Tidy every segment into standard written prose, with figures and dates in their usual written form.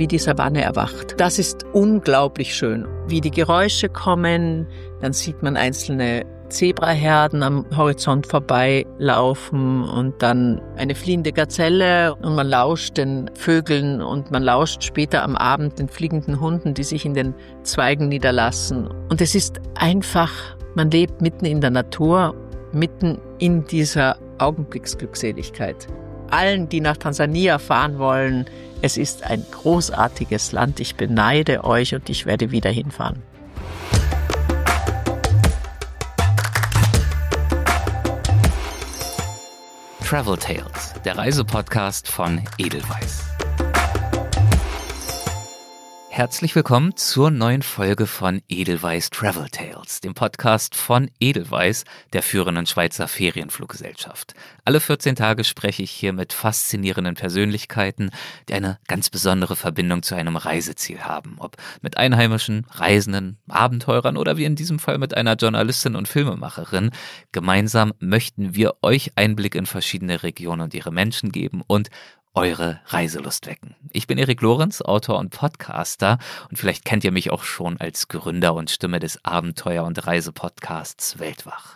wie die Savanne erwacht. Das ist unglaublich schön. Wie die Geräusche kommen, dann sieht man einzelne Zebraherden am Horizont vorbeilaufen und dann eine fliehende Gazelle und man lauscht den Vögeln und man lauscht später am Abend den fliegenden Hunden, die sich in den Zweigen niederlassen. Und es ist einfach, man lebt mitten in der Natur, mitten in dieser Augenblicksglückseligkeit. Allen, die nach Tansania fahren wollen, es ist ein großartiges Land. Ich beneide euch und ich werde wieder hinfahren. Travel Tales, der Reisepodcast von Edelweiss. Herzlich willkommen zur neuen Folge von Edelweiss Travel Tales, dem Podcast von Edelweiss, der führenden Schweizer Ferienfluggesellschaft. Alle 14 Tage spreche ich hier mit faszinierenden Persönlichkeiten, die eine ganz besondere Verbindung zu einem Reiseziel haben. Ob mit Einheimischen, Reisenden, Abenteurern oder wie in diesem Fall mit einer Journalistin und Filmemacherin. Gemeinsam möchten wir euch Einblick in verschiedene Regionen und ihre Menschen geben und eure Reiselust wecken. Ich bin Erik Lorenz, Autor und Podcaster und vielleicht kennt ihr mich auch schon als Gründer und Stimme des Abenteuer- und Reisepodcasts Weltwach.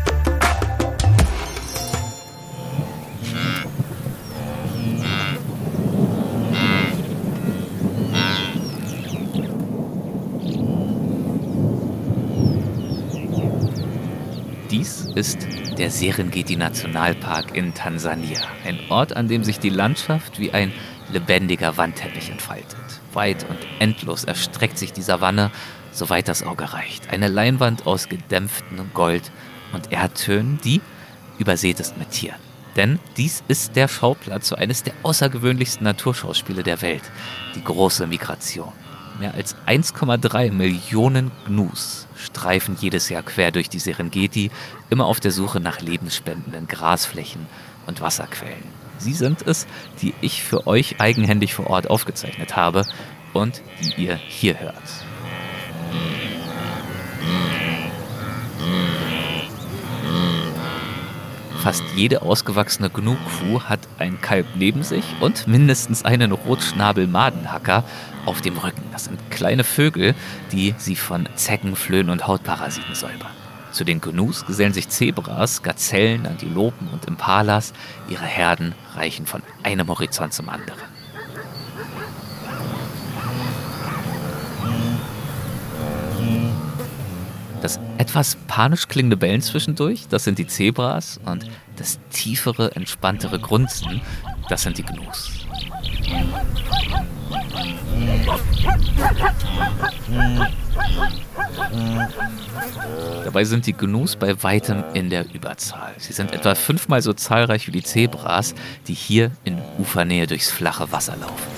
Dies ist der Serengeti-Nationalpark in Tansania. Ein Ort, an dem sich die Landschaft wie ein lebendiger Wandteppich entfaltet. Weit und endlos erstreckt sich die Savanne, soweit das Auge reicht. Eine Leinwand aus gedämpftem Gold und Erdtönen, die übersät ist mit Tieren. Denn dies ist der Schauplatz für eines der außergewöhnlichsten Naturschauspiele der Welt, die große Migration. Mehr als 1,3 Millionen Gnus streifen jedes Jahr quer durch die Serengeti, immer auf der Suche nach lebensspendenden Grasflächen und Wasserquellen. Sie sind es, die ich für euch eigenhändig vor Ort aufgezeichnet habe und die ihr hier hört. Fast jede ausgewachsene Gnu-Kuh hat ein Kalb neben sich und mindestens einen Rotschnabel-Madenhacker auf dem Rücken. Das sind kleine Vögel, die sie von Zecken, Flöhen und Hautparasiten säubern. Zu den Gnus gesellen sich Zebras, Gazellen, Antilopen und Impalas. Ihre Herden reichen von einem Horizont zum anderen. Das etwas panisch klingende Bellen zwischendurch, das sind die Zebras und das tiefere, entspanntere Grunzen, das sind die Gnus. Dabei sind die Gnus bei weitem in der Überzahl. Sie sind etwa 5-mal so zahlreich wie die Zebras, die hier in Ufernähe durchs flache Wasser laufen.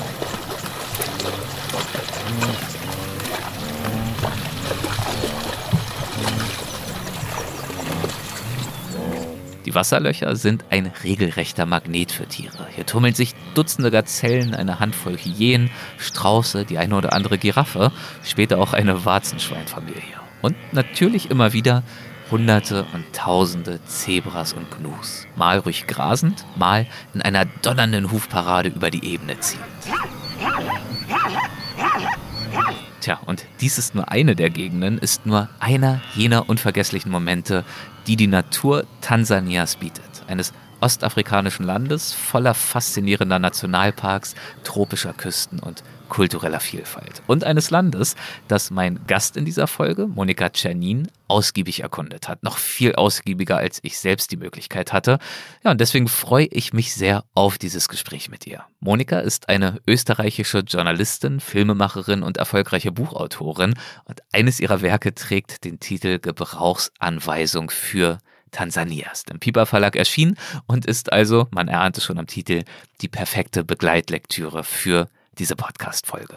Die Wasserlöcher sind ein regelrechter Magnet für Tiere. Hier tummeln sich Dutzende Gazellen, eine Handvoll Hyänen, Strauße, die eine oder andere Giraffe, später auch eine Warzenschweinfamilie. Und natürlich immer wieder Hunderte und Tausende Zebras und Gnus. Mal ruhig grasend, mal in einer donnernden Hufparade über die Ebene ziehend. Tja, und dies ist nur eine der Gegenden, ist nur einer jener unvergesslichen Momente, die die Natur Tansanias bietet. Eines ostafrikanischen Landes voller faszinierender Nationalparks, tropischer Küsten und kultureller Vielfalt. Und eines Landes, das mein Gast in dieser Folge, Monika Czernin, ausgiebig erkundet hat. Noch viel ausgiebiger, als ich selbst die Möglichkeit hatte. Ja, und deswegen freue ich mich sehr auf dieses Gespräch mit ihr. Monika ist eine österreichische Journalistin, Filmemacherin und erfolgreiche Buchautorin. Und eines ihrer Werke trägt den Titel Gebrauchsanweisung für Tansania. Ist im Piper Verlag erschienen und ist also, man erahnt es schon am Titel, die perfekte Begleitlektüre für diese Podcast-Folge.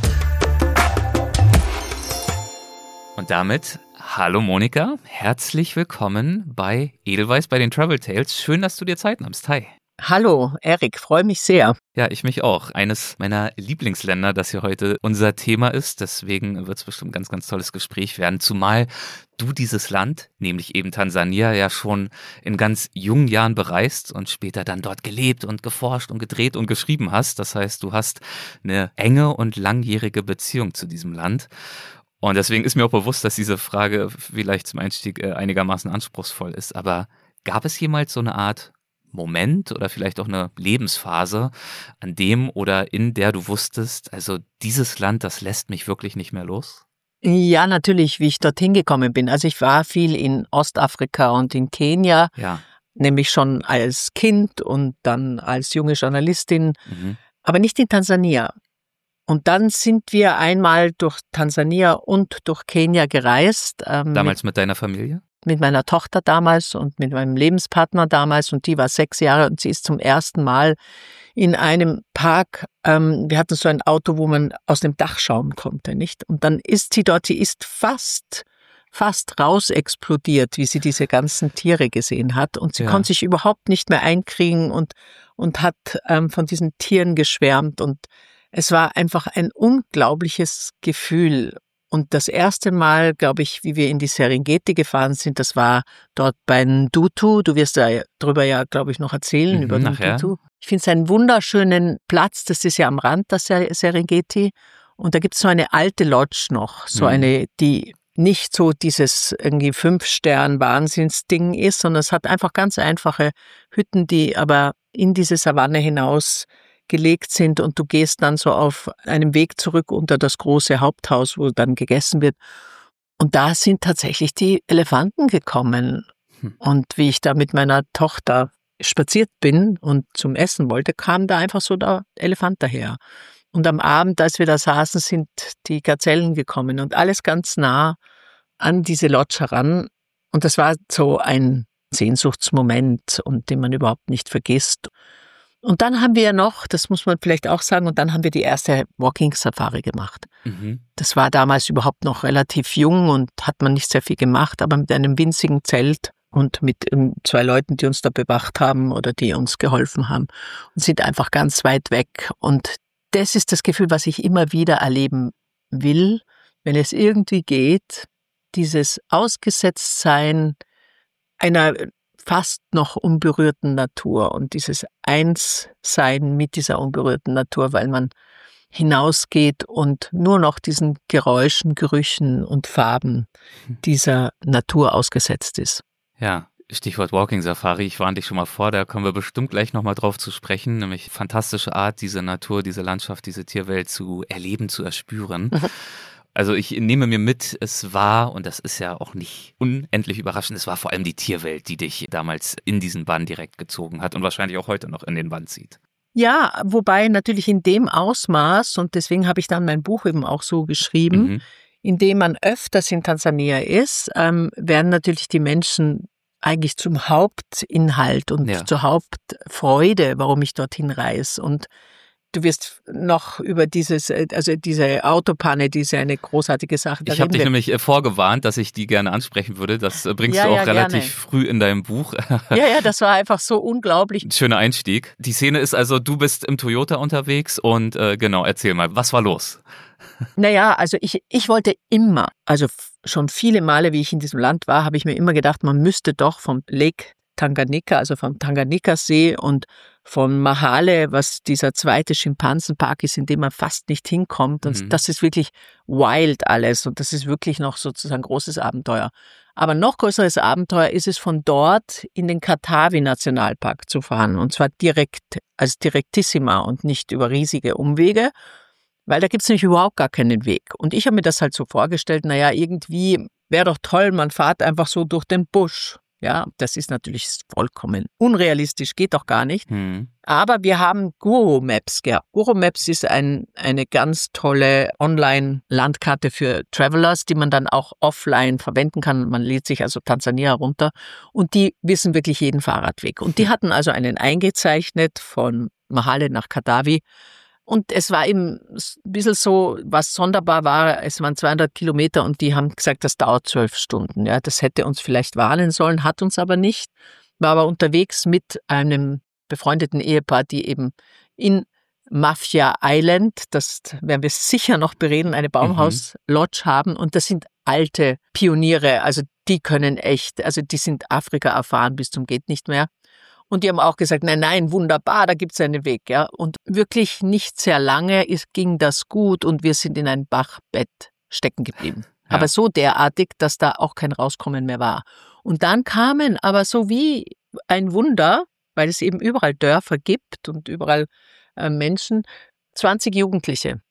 Und damit, hallo Monika, herzlich willkommen bei Edelweiss, bei den Travel Tales. Schön, dass du dir Zeit nimmst. Hi. Hallo, Erik, freue mich sehr. Ja, ich mich auch. Eines meiner Lieblingsländer, das hier heute unser Thema ist. Deswegen wird es bestimmt ein ganz, ganz tolles Gespräch werden. Zumal du dieses Land, nämlich eben Tansania, ja schon in ganz jungen Jahren bereist und später dann dort gelebt und geforscht und gedreht und geschrieben hast. Das heißt, du hast eine enge und langjährige Beziehung zu diesem Land. Und deswegen ist mir auch bewusst, dass diese Frage vielleicht zum Einstieg einigermaßen anspruchsvoll ist. Aber gab es jemals so eine Art Moment oder vielleicht auch eine Lebensphase, an dem oder in der du wusstest, also dieses Land, das lässt mich wirklich nicht mehr los? Ja, natürlich, wie ich dorthin gekommen bin. Also ich war viel in Ostafrika und in Kenia, Ja. nämlich schon als Kind und dann als junge Journalistin, aber nicht in Tansania. Und dann sind wir einmal durch Tansania und durch Kenia gereist. Damals mit deiner Familie? Mit meiner Tochter damals und mit meinem Lebenspartner damals, und die war 6 Jahre und sie ist zum ersten Mal in einem Park, wir hatten so ein Auto, wo man aus dem Dach schauen konnte, nicht? Und dann ist sie dort, sie ist fast raus explodiert, wie sie diese ganzen Tiere gesehen hat, und sie konnte sich überhaupt nicht mehr einkriegen und hat von diesen Tieren geschwärmt, und es war einfach ein unglaubliches Gefühl. Und das erste Mal, glaube ich, wie wir in die Serengeti gefahren sind, das war dort bei Ndutu. Du wirst da drüber ja, glaube ich, noch erzählen, über Ndutu. Ich finde es einen wunderschönen Platz, das ist ja am Rand der Serengeti. Und da gibt es so eine alte Lodge noch, so eine, die nicht so dieses irgendwie 5-Stern-Wahnsinnsding ist, sondern es hat einfach ganz einfache Hütten, die aber in diese Savanne hinaus gelegt sind, und du gehst dann so auf einem Weg zurück unter das große Haupthaus, wo dann gegessen wird. Und da sind tatsächlich die Elefanten gekommen. Und wie ich da mit meiner Tochter spaziert bin und zum Essen wollte, kam da einfach so der Elefant daher. Und am Abend, als wir da saßen, sind die Gazellen gekommen und alles ganz nah an diese Lodge heran. Und das war so ein Sehnsuchtsmoment, und den man überhaupt nicht vergisst. Und dann haben wir ja noch, das muss man vielleicht auch sagen, und dann haben wir die erste Walking-Safari gemacht. Das war damals überhaupt noch relativ jung und hat man nicht sehr viel gemacht, aber mit einem winzigen Zelt und mit 2 Leuten, die uns da bewacht haben oder die uns geholfen haben, und sind einfach ganz weit weg. Und das ist das Gefühl, was ich immer wieder erleben will, wenn es irgendwie geht, dieses Ausgesetztsein einer fast noch unberührten Natur und dieses Einssein mit dieser unberührten Natur, weil man hinausgeht und nur noch diesen Geräuschen, Gerüchen und Farben dieser Natur ausgesetzt ist. Ja, Stichwort Walking Safari, ich warne dich schon mal vor, da kommen wir bestimmt gleich nochmal drauf zu sprechen, nämlich fantastische Art, diese Natur, diese Landschaft, diese Tierwelt zu erleben, zu erspüren. Also ich nehme mir mit, es war, und das ist ja auch nicht unendlich überraschend, es war vor allem die Tierwelt, die dich damals in diesen Bann direkt gezogen hat und wahrscheinlich auch heute noch in den Bann zieht. Ja, wobei natürlich in dem Ausmaß, und deswegen habe ich dann mein Buch eben auch so geschrieben, indem man öfters in Tansania ist, werden natürlich die Menschen eigentlich zum Hauptinhalt und zur Hauptfreude, warum ich dorthin reise. Und du wirst noch über diese Autopanne, die ist ja eine großartige Sache. Ich habe dich nämlich vorgewarnt, dass ich die gerne ansprechen würde. Das bringst du auch relativ früh in deinem Buch. Ja, das war einfach so unglaublich. Schöner Einstieg. Die Szene ist also, du bist im Toyota unterwegs und genau, erzähl mal, was war los? Naja, also ich wollte immer, also schon viele Male, wie ich in diesem Land war, habe ich mir immer gedacht, man müsste doch vom Lake Tanganyika, also vom Tanganyika-See und von Mahale, was dieser zweite Schimpansenpark ist, in dem man fast nicht hinkommt. Und das ist wirklich wild alles. Und das ist wirklich noch sozusagen großes Abenteuer. Aber noch größeres Abenteuer ist es, von dort in den Katavi-Nationalpark zu fahren. Und zwar direkt, als Direktissima und nicht über riesige Umwege. Weil da gibt es nämlich überhaupt gar keinen Weg. Und ich habe mir das halt so vorgestellt, naja, irgendwie wäre doch toll, man fährt einfach so durch den Busch. Ja, das ist natürlich vollkommen unrealistisch, geht doch gar nicht. Aber wir haben Guru Maps gehabt. Guru Maps ist eine ganz tolle Online-Landkarte für Travelers, die man dann auch offline verwenden kann. Man lädt sich also Tansania runter und die wissen wirklich jeden Fahrradweg. Und die hatten also einen eingezeichnet von Mahale nach Katavi. Und es war eben ein bisschen so, was sonderbar war, es waren 200 Kilometer und die haben gesagt, das dauert 12 Stunden. Ja, das hätte uns vielleicht warnen sollen, hat uns aber nicht. War aber unterwegs mit einem befreundeten Ehepaar, die eben in Mafia Island, das werden wir sicher noch bereden, eine Baumhaus-Lodge haben. Und das sind alte Pioniere, also die können echt, also die sind Afrika erfahren bis zum geht nicht mehr. Und die haben auch gesagt, nein, wunderbar, da gibt's einen Weg. Ja. Und wirklich nicht sehr lange ging das gut und wir sind in ein Bachbett stecken geblieben. Ja. Aber so derartig, dass da auch kein Rauskommen mehr war. Und dann kamen aber so wie ein Wunder, weil es eben überall Dörfer gibt und überall Menschen, 20 Jugendliche,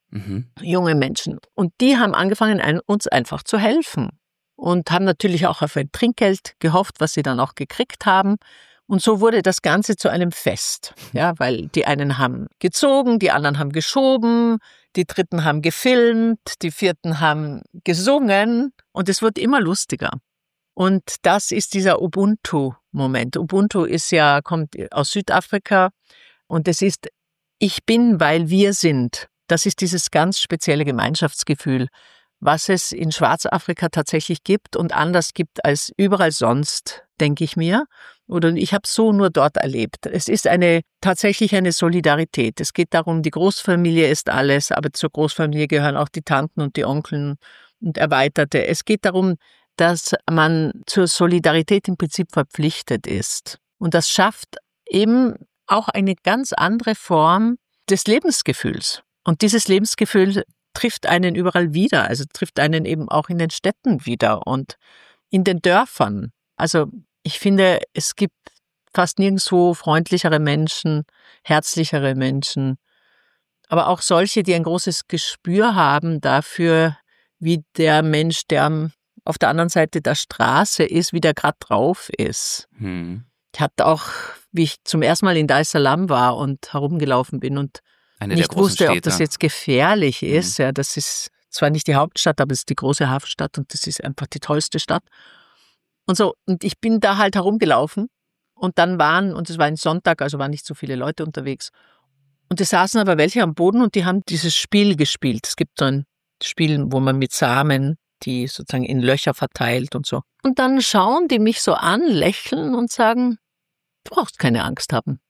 junge Menschen. Und die haben angefangen, uns einfach zu helfen. Und haben natürlich auch auf ein Trinkgeld gehofft, was sie dann auch gekriegt haben. Und so wurde das Ganze zu einem Fest, ja, weil die einen haben gezogen, die anderen haben geschoben, die dritten haben gefilmt, die vierten haben gesungen und es wird immer lustiger. Und das ist dieser Ubuntu-Moment. Ubuntu kommt aus Südafrika und es ist ich bin, weil wir sind. Das ist dieses ganz spezielle Gemeinschaftsgefühl, was es in Schwarzafrika tatsächlich gibt und anders gibt als überall sonst, denke ich mir. Oder ich habe so nur dort erlebt. Es ist tatsächlich eine Solidarität. Es geht darum, die Großfamilie ist alles, aber zur Großfamilie gehören auch die Tanten und die Onkeln und Erweiterte. Es geht darum, dass man zur Solidarität im Prinzip verpflichtet ist. Und das schafft eben auch eine ganz andere Form des Lebensgefühls. Und dieses Lebensgefühl trifft einen überall wieder, also trifft einen eben auch in den Städten wieder und in den Dörfern. Also ich finde, es gibt fast nirgendwo freundlichere Menschen, herzlichere Menschen, aber auch solche, die ein großes Gespür haben dafür, wie der Mensch, der auf der anderen Seite der Straße ist, wie der gerade drauf ist. Ich hatte auch, wie ich zum ersten Mal in Dar es Salaam war und herumgelaufen bin und nicht wusste, ob das jetzt gefährlich ist. Ja, das ist zwar nicht die Hauptstadt, aber es ist die große Hafenstadt und das ist einfach die tollste Stadt. Und so, und ich bin da halt herumgelaufen und und es war ein Sonntag, also waren nicht so viele Leute unterwegs. Und es saßen aber welche am Boden und die haben dieses Spiel gespielt. Es gibt so ein Spiel, wo man mit Samen die sozusagen in Löcher verteilt und so. Und dann schauen die mich so an, lächeln und sagen, du brauchst keine Angst haben.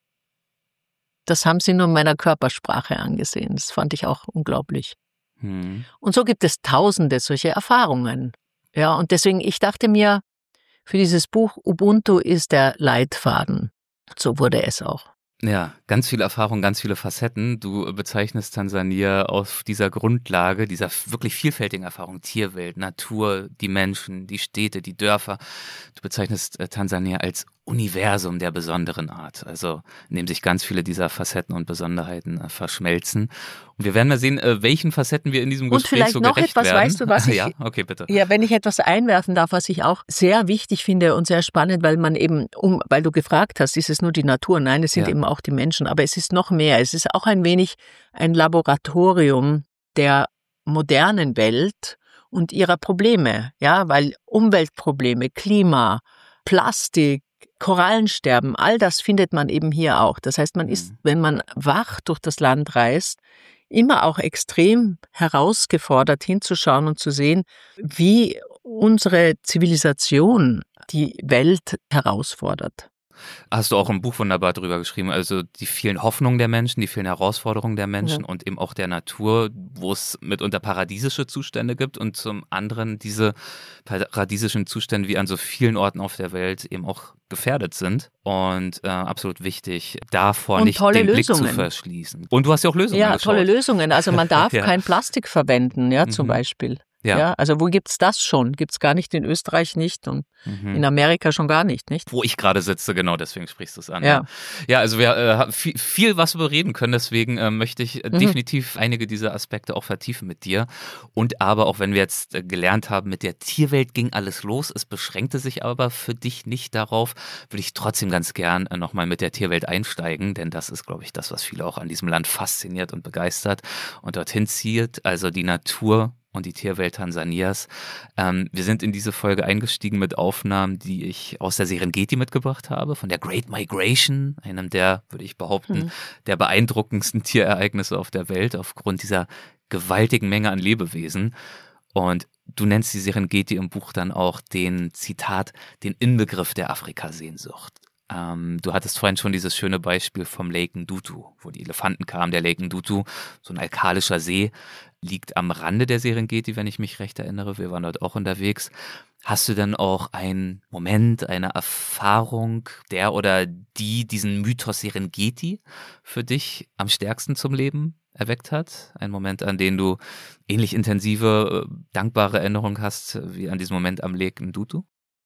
Das haben sie nur meiner Körpersprache angesehen. Das fand ich auch unglaublich. Und so gibt es tausende solche Erfahrungen. Ja, und deswegen, ich dachte mir, für dieses Buch Ubuntu ist der Leitfaden. So wurde es auch. Ja, ganz viele Erfahrungen, ganz viele Facetten. Du bezeichnest Tansania auf dieser Grundlage, dieser wirklich vielfältigen Erfahrung, Tierwelt, Natur, die Menschen, die Städte, die Dörfer. Du bezeichnest Tansania als Universum der besonderen Art, also in dem sich ganz viele dieser Facetten und Besonderheiten verschmelzen. Und wir werden mal sehen, welchen Facetten wir in diesem Gespräch so gerecht werden. Und vielleicht noch etwas, weißt du, was ich... Ja, okay, bitte. Ja, wenn ich etwas einwerfen darf, was ich auch sehr wichtig finde und sehr spannend, weil man eben, weil du gefragt hast, ist es nur die Natur? Nein, es sind eben auch die Menschen, aber es ist noch mehr. Es ist auch ein wenig ein Laboratorium der modernen Welt und ihrer Probleme, ja, weil Umweltprobleme, Klima, Plastik, Korallensterben, all das findet man eben hier auch. Das heißt, man ist, wenn man wach durch das Land reist, immer auch extrem herausgefordert hinzuschauen und zu sehen, wie unsere Zivilisation die Welt herausfordert. Hast du auch im Buch wunderbar drüber geschrieben, also die vielen Hoffnungen der Menschen, die vielen Herausforderungen der Menschen und eben auch der Natur, wo es mitunter paradiesische Zustände gibt und zum anderen diese paradiesischen Zustände wie an so vielen Orten auf der Welt eben auch gefährdet sind und absolut wichtig, davor nicht den Blick zu verschließen. Und du hast ja auch Lösungen geschaut. Tolle Lösungen. Also man darf kein Plastik verwenden, zum Beispiel. Ja, also wo gibt's das schon? Gibt's gar nicht in Österreich nicht und in Amerika schon gar nicht? Wo ich gerade sitze, genau, deswegen sprichst du es an. Ja, also wir haben viel, was wir reden können, deswegen möchte ich definitiv einige dieser Aspekte auch vertiefen mit dir. Und aber auch wenn wir jetzt gelernt haben, mit der Tierwelt ging alles los, es beschränkte sich aber für dich nicht darauf, würde ich trotzdem ganz gern nochmal mit der Tierwelt einsteigen, denn das ist, glaube ich, das, was viele auch an diesem Land fasziniert und begeistert und dorthin zieht, also die Natur und die Tierwelt Tansanias. Wir sind in diese Folge eingestiegen mit Aufnahmen, die ich aus der Serengeti mitgebracht habe, von der Great Migration, einem der, würde ich behaupten, der beeindruckendsten Tierereignisse auf der Welt aufgrund dieser gewaltigen Menge an Lebewesen. Und du nennst die Serengeti im Buch dann auch den, Zitat, den Inbegriff der Afrikasehnsucht. Du hattest vorhin schon dieses schöne Beispiel vom Lake Ndutu, wo die Elefanten kamen. Der Lake Ndutu, so ein alkalischer See, liegt am Rande der Serengeti, wenn ich mich recht erinnere. Wir waren dort auch unterwegs. Hast du denn auch einen Moment, eine Erfahrung, der oder die diesen Mythos Serengeti für dich am stärksten zum Leben erweckt hat? Ein Moment, an den du ähnlich intensive, dankbare Erinnerung hast, wie an diesen Moment am Lake Ndutu?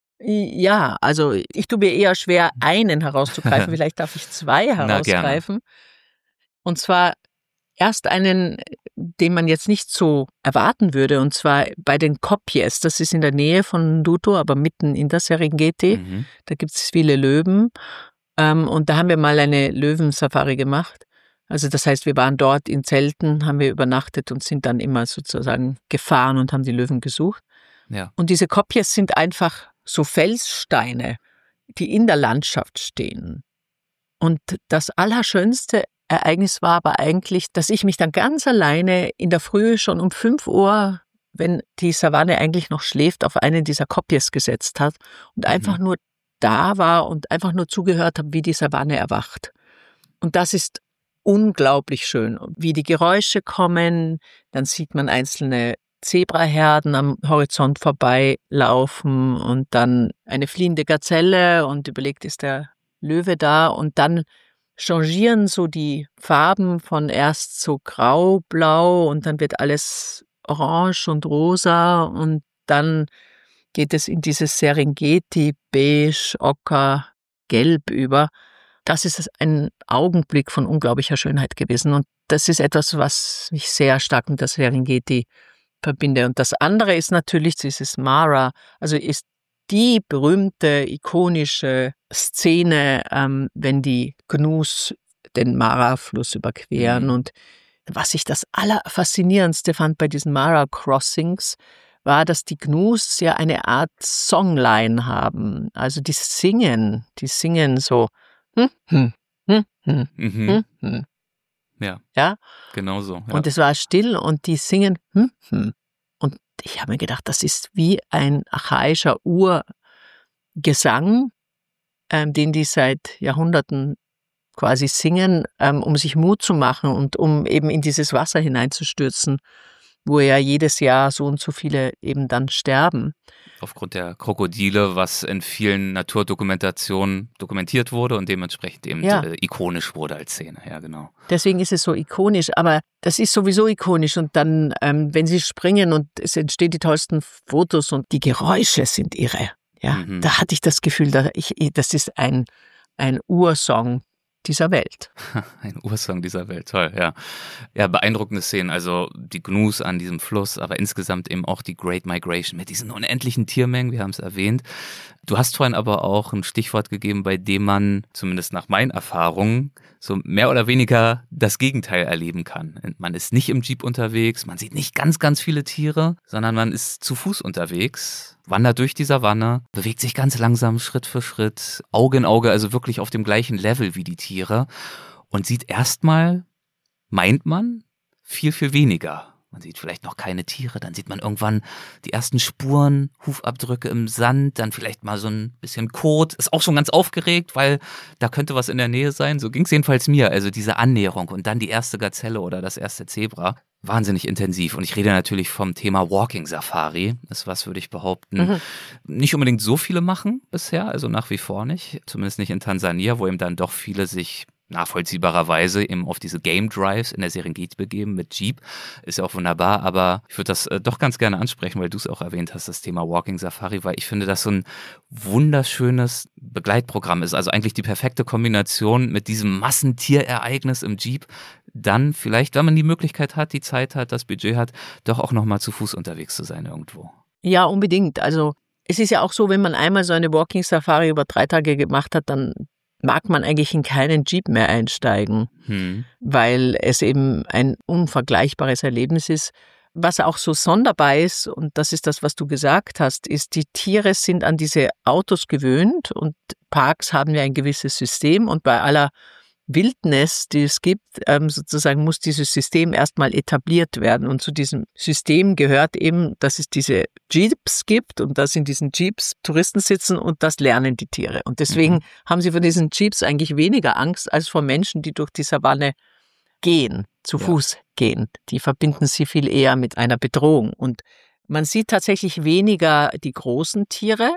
Ja, also ich tue mir eher schwer, einen herauszugreifen. Vielleicht darf ich zwei herausgreifen. Und zwar erst einen, den man jetzt nicht so erwarten würde, und zwar bei den Kopjes. Das ist in der Nähe von Ndutu, aber mitten in der Serengeti. Da gibt es viele Löwen. Und da haben wir mal eine Löwensafari gemacht. Also das heißt, wir waren dort in Zelten, haben wir übernachtet und sind dann immer sozusagen gefahren und haben die Löwen gesucht. Ja. Und diese Kopjes sind einfach so Felssteine, die in der Landschaft stehen. Und das allerschönste Ereignis war aber eigentlich, dass ich mich dann ganz alleine in der Früh schon um 5 Uhr, wenn die Savanne eigentlich noch schläft, auf einen dieser Kopjes gesetzt hat und einfach nur da war und einfach nur zugehört habe, wie die Savanne erwacht. Und das ist unglaublich schön. Wie die Geräusche kommen, dann sieht man einzelne Zebraherden am Horizont vorbeilaufen und dann eine fliehende Gazelle und überlegt, ist der Löwe da? Und dann changieren so die Farben von erst so grau, blau und dann wird alles orange und rosa und dann geht es in dieses Serengeti, beige, ocker, gelb über. Das ist ein Augenblick von unglaublicher Schönheit gewesen und das ist etwas, was mich sehr stark mit der Serengeti verbinde. Und das andere ist natürlich dieses Mara, also ist die berühmte, ikonische Szene, wenn die Gnus den Mara-Fluss überqueren. Und was ich das Allerfaszinierendste fand bei diesen Mara-Crossings, war, dass die Gnus ja eine Art Songline haben. Also die singen so. Ja, genau so. Ja. Und es war still und die singen. Und ich habe mir gedacht, das ist wie ein archaischer Urgesang, den die seit Jahrhunderten quasi singen, um sich Mut zu machen und um eben in dieses Wasser hineinzustürzen, wo ja jedes Jahr so und so viele eben dann sterben. Aufgrund der Krokodile, was in vielen Naturdokumentationen dokumentiert wurde und dementsprechend eben ikonisch wurde als Szene. Ja, genau. Deswegen ist es so ikonisch, aber das ist sowieso ikonisch und dann, wenn sie springen und es entstehen die tollsten Fotos und die Geräusche sind irre. Ja, da hatte ich das Gefühl, das ist ein Ursong dieser Welt. Ein Ursong dieser Welt, toll, ja. Ja, beeindruckende Szenen, also die Gnus an diesem Fluss, aber insgesamt eben auch die Great Migration mit diesen unendlichen Tiermengen, wir haben es erwähnt. Du hast vorhin aber auch ein Stichwort gegeben, bei dem man, zumindest nach meinen Erfahrungen, so mehr oder weniger das Gegenteil erleben kann. Man ist nicht im Jeep unterwegs, man sieht nicht ganz, ganz viele Tiere, sondern man ist zu Fuß unterwegs, wandert durch die Savanne, bewegt sich ganz langsam, Schritt für Schritt, Auge in Auge, also wirklich auf dem gleichen Level wie die Tiere und sieht erstmal, meint man, viel, viel weniger. Man sieht vielleicht noch keine Tiere, dann sieht man irgendwann die ersten Spuren, Hufabdrücke im Sand, dann vielleicht mal so ein bisschen Kot. Ist auch schon ganz aufgeregt, weil da könnte was in der Nähe sein. So ging es jedenfalls mir. Also diese Annäherung und dann die erste Gazelle oder das erste Zebra. Wahnsinnig intensiv. Und ich rede natürlich vom Thema Walking Safari. Das ist was, würde ich behaupten, nicht unbedingt so viele machen bisher, also nach wie vor nicht. Zumindest nicht in Tansania, wo eben dann doch viele sich nachvollziehbarerweise eben auf diese Game Drives in der Serengeti begeben mit Jeep. Ist ja auch wunderbar, aber ich würde das doch ganz gerne ansprechen, weil du es auch erwähnt hast, das Thema Walking Safari, weil ich finde, dass so ein wunderschönes Begleitprogramm ist. Also eigentlich die perfekte Kombination mit diesem Massentierereignis im Jeep. Dann vielleicht, wenn man die Möglichkeit hat, die Zeit hat, das Budget hat, doch auch nochmal zu Fuß unterwegs zu sein irgendwo. Ja, unbedingt. Also es ist ja auch so, wenn man einmal so eine Walking Safari über 3 Tage gemacht hat, dann mag man eigentlich in keinen Jeep mehr einsteigen, weil es eben ein unvergleichbares Erlebnis ist. Was auch so sonderbar ist, und das ist das, was du gesagt hast, ist, die Tiere sind an diese Autos gewöhnt und Parks haben ja ein gewisses System und bei aller Wildnis, die es gibt, sozusagen muss dieses System erstmal etabliert werden. Und zu diesem System gehört eben, dass es diese Jeeps gibt und dass in diesen Jeeps Touristen sitzen und das lernen die Tiere. Und deswegen haben sie von diesen Jeeps eigentlich weniger Angst als vor Menschen, die durch die Savanne gehen, zu Fuß gehen. Die verbinden sie viel eher mit einer Bedrohung. Und man sieht tatsächlich weniger die großen Tiere.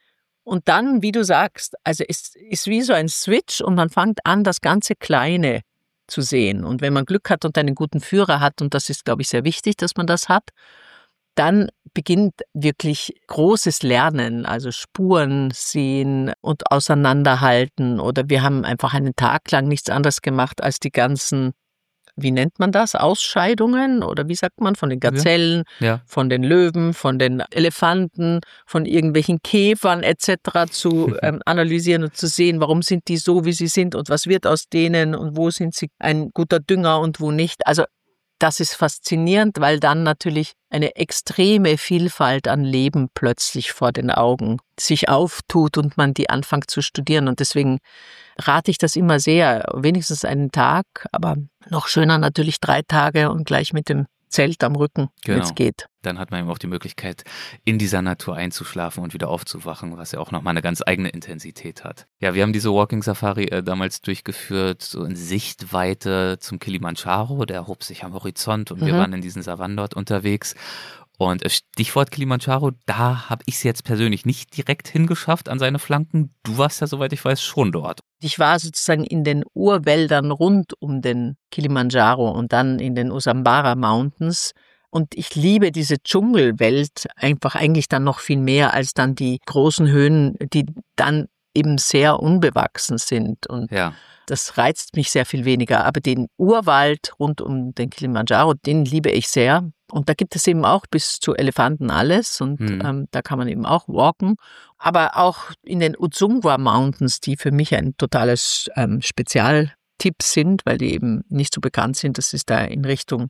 Und dann, wie du sagst, also es ist wie so ein Switch und man fängt an, das ganze Kleine zu sehen. Und wenn man Glück hat und einen guten Führer hat, und das ist, glaube ich, sehr wichtig, dass man das hat, dann beginnt wirklich großes Lernen, also Spuren sehen und auseinanderhalten. Oder wir haben einfach einen Tag lang nichts anderes gemacht als die ganzen, wie nennt man das, Ausscheidungen oder wie sagt man, von den Gazellen, von den Löwen, von den Elefanten, von irgendwelchen Käfern etc. zu analysieren und zu sehen, warum sind die so, wie sie sind und was wird aus denen und wo sind sie ein guter Dünger und wo nicht. Also das ist faszinierend, weil dann natürlich eine extreme Vielfalt an Leben plötzlich vor den Augen sich auftut und man die anfängt zu studieren. Und deswegen rate ich das immer sehr, wenigstens einen Tag, aber noch schöner natürlich 3 Tage und gleich mit dem Zelt am Rücken, wenn es geht. Dann hat man eben auch die Möglichkeit, in dieser Natur einzuschlafen und wieder aufzuwachen, was ja auch nochmal eine ganz eigene Intensität hat. Ja, wir haben diese Walking Safari damals durchgeführt, so in Sichtweite zum Kilimanjaro, der erhob sich am Horizont und wir waren in diesen Savannen dort unterwegs. Und Stichwort Kilimanjaro, da habe ich es jetzt persönlich nicht direkt hingeschafft an seine Flanken. Du warst ja, soweit ich weiß, schon dort. Ich war sozusagen in den Urwäldern rund um den Kilimanjaro und dann in den Usambara Mountains. Und ich liebe diese Dschungelwelt einfach eigentlich dann noch viel mehr als dann die großen Höhen, die dann eben sehr unbewachsen sind. Und das reizt mich sehr viel weniger. Aber den Urwald rund um den Kilimanjaro, den liebe ich sehr. Und da gibt es eben auch bis zu Elefanten alles und da kann man eben auch walken. Aber auch in den Udzungwa Mountains, die für mich ein totales Spezialtipp sind, weil die eben nicht so bekannt sind, das ist da in Richtung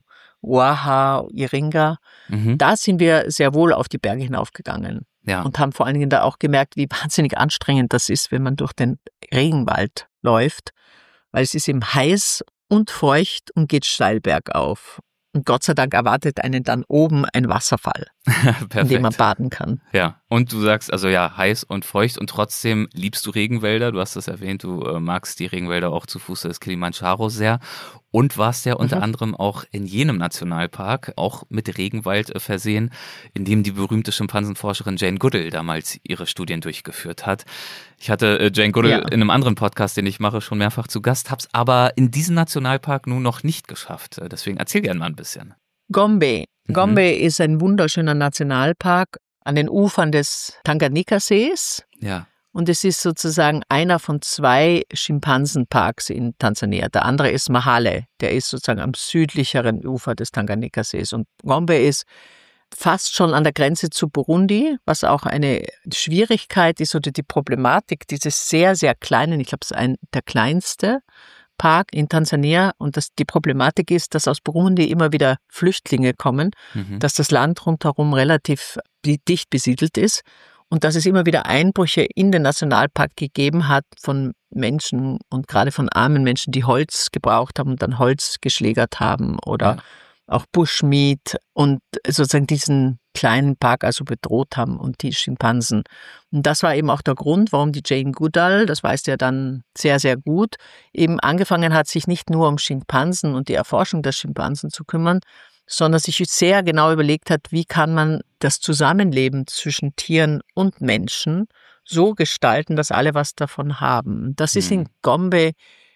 Oahu, Iringa. Da sind wir sehr wohl auf die Berge hinaufgegangen und haben vor allen Dingen da auch gemerkt, wie wahnsinnig anstrengend das ist, wenn man durch den Regenwald läuft, weil es ist eben heiß und feucht und geht steil bergauf. Und Gott sei Dank erwartet einen dann oben ein Wasserfall, in dem man baden kann. Ja, und du sagst also heiß und feucht und trotzdem liebst du Regenwälder. Du hast das erwähnt, du magst die Regenwälder auch zu Fuß des Kilimanjaro sehr und warst ja unter anderem auch in jenem Nationalpark, auch mit Regenwald versehen, in dem die berühmte Schimpansenforscherin Jane Goodall damals ihre Studien durchgeführt hat. Ich hatte Jane Goodall in einem anderen Podcast, den ich mache, schon mehrfach zu Gast, hab's aber in diesem Nationalpark nun noch nicht geschafft. Deswegen erzähl gerne mal ein bisschen. Gombe. Gombe ist ein wunderschöner Nationalpark an den Ufern des Tanganyika-Sees. Ja. Und es ist sozusagen einer von 2 Schimpansenparks in Tansania. Der andere ist Mahale, der ist sozusagen am südlicheren Ufer des Tanganyika-Sees. Und Gombe ist fast schon an der Grenze zu Burundi, was auch eine Schwierigkeit ist oder die Problematik dieses sehr, sehr kleinen, ich glaube, es ist der kleinste Park in Tansania. Und die Problematik ist, dass aus Burundi immer wieder Flüchtlinge kommen, dass das Land rundherum relativ dicht besiedelt ist und dass es immer wieder Einbrüche in den Nationalpark gegeben hat von Menschen und gerade von armen Menschen, die Holz gebraucht haben und dann Holz geschlägert haben oder auch Bushmeat und sozusagen diesen kleinen Park also bedroht haben und die Schimpansen. Und das war eben auch der Grund, warum die Jane Goodall, das weißt du ja dann sehr, sehr gut, eben angefangen hat, sich nicht nur um Schimpansen und die Erforschung der Schimpansen zu kümmern, sondern sich sehr genau überlegt hat, wie kann man das Zusammenleben zwischen Tieren und Menschen so gestalten, dass alle was davon haben. Das ist in Gombe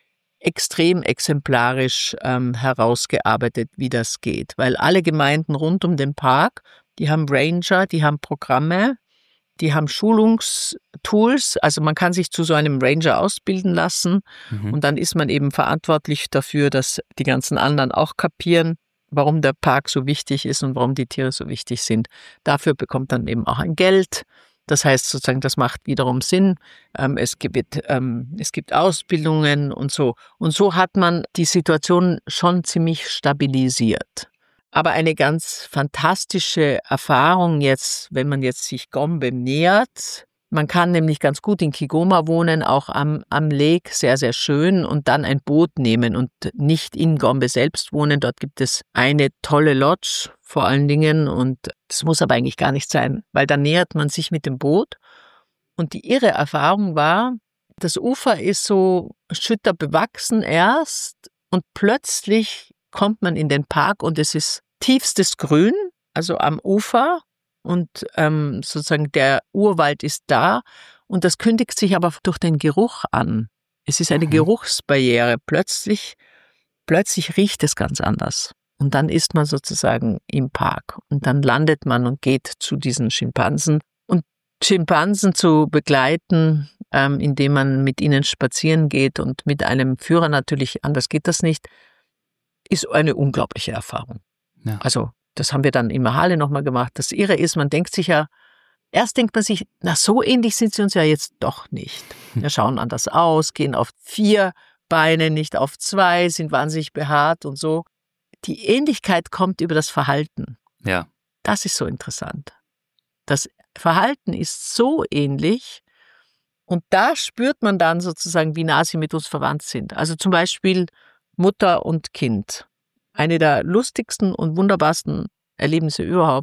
extrem exemplarisch herausgearbeitet, wie das geht. Weil alle Gemeinden rund um den Park, die haben Ranger, die haben Programme, die haben Schulungstools. Also man kann sich zu so einem Ranger ausbilden lassen und dann ist man eben verantwortlich dafür, dass die ganzen anderen auch kapieren, warum der Park so wichtig ist und warum die Tiere so wichtig sind. Dafür bekommt dann eben auch ein Geld. Das heißt sozusagen, das macht wiederum Sinn. Es gibt Ausbildungen und so. Und so hat man die Situation schon ziemlich stabilisiert. Aber eine ganz fantastische Erfahrung jetzt, wenn man jetzt sich Gombe nähert, Man kann nämlich ganz gut in Kigoma wohnen, auch am Lake, sehr, sehr schön, und dann ein Boot nehmen und nicht in Gombe selbst wohnen. Dort gibt es eine tolle Lodge vor allen Dingen, und das muss aber eigentlich gar nicht sein, weil dann nähert man sich mit dem Boot. Und die irre Erfahrung war, das Ufer ist so schütterbewachsen erst und plötzlich kommt man in den Park und es ist tiefstes Grün, also am Ufer. Und sozusagen der Urwald ist da, und das kündigt sich aber durch den Geruch an. Es ist eine Geruchsbarriere. Plötzlich riecht es ganz anders. Und dann ist man sozusagen im Park. Und dann landet man und geht zu diesen Schimpansen. Und Schimpansen zu begleiten, indem man mit ihnen spazieren geht und mit einem Führer natürlich, anders geht das nicht, ist eine unglaubliche Erfahrung. Ja. Also das haben wir dann in Mahale nochmal gemacht. Das Irre ist, man denkt sich ja, erst denkt man sich, na, so ähnlich sind sie uns ja jetzt doch nicht. Wir schauen anders aus, gehen auf 4 Beine, nicht auf 2, sind wahnsinnig behaart und so. Die Ähnlichkeit kommt über das Verhalten. Ja. Das ist so interessant. Das Verhalten ist so ähnlich, und da spürt man dann sozusagen, wie nah sie mit uns verwandt sind. Also zum Beispiel Mutter und Kind. Eine der lustigsten und wunderbarsten Erlebnisse überhaupt.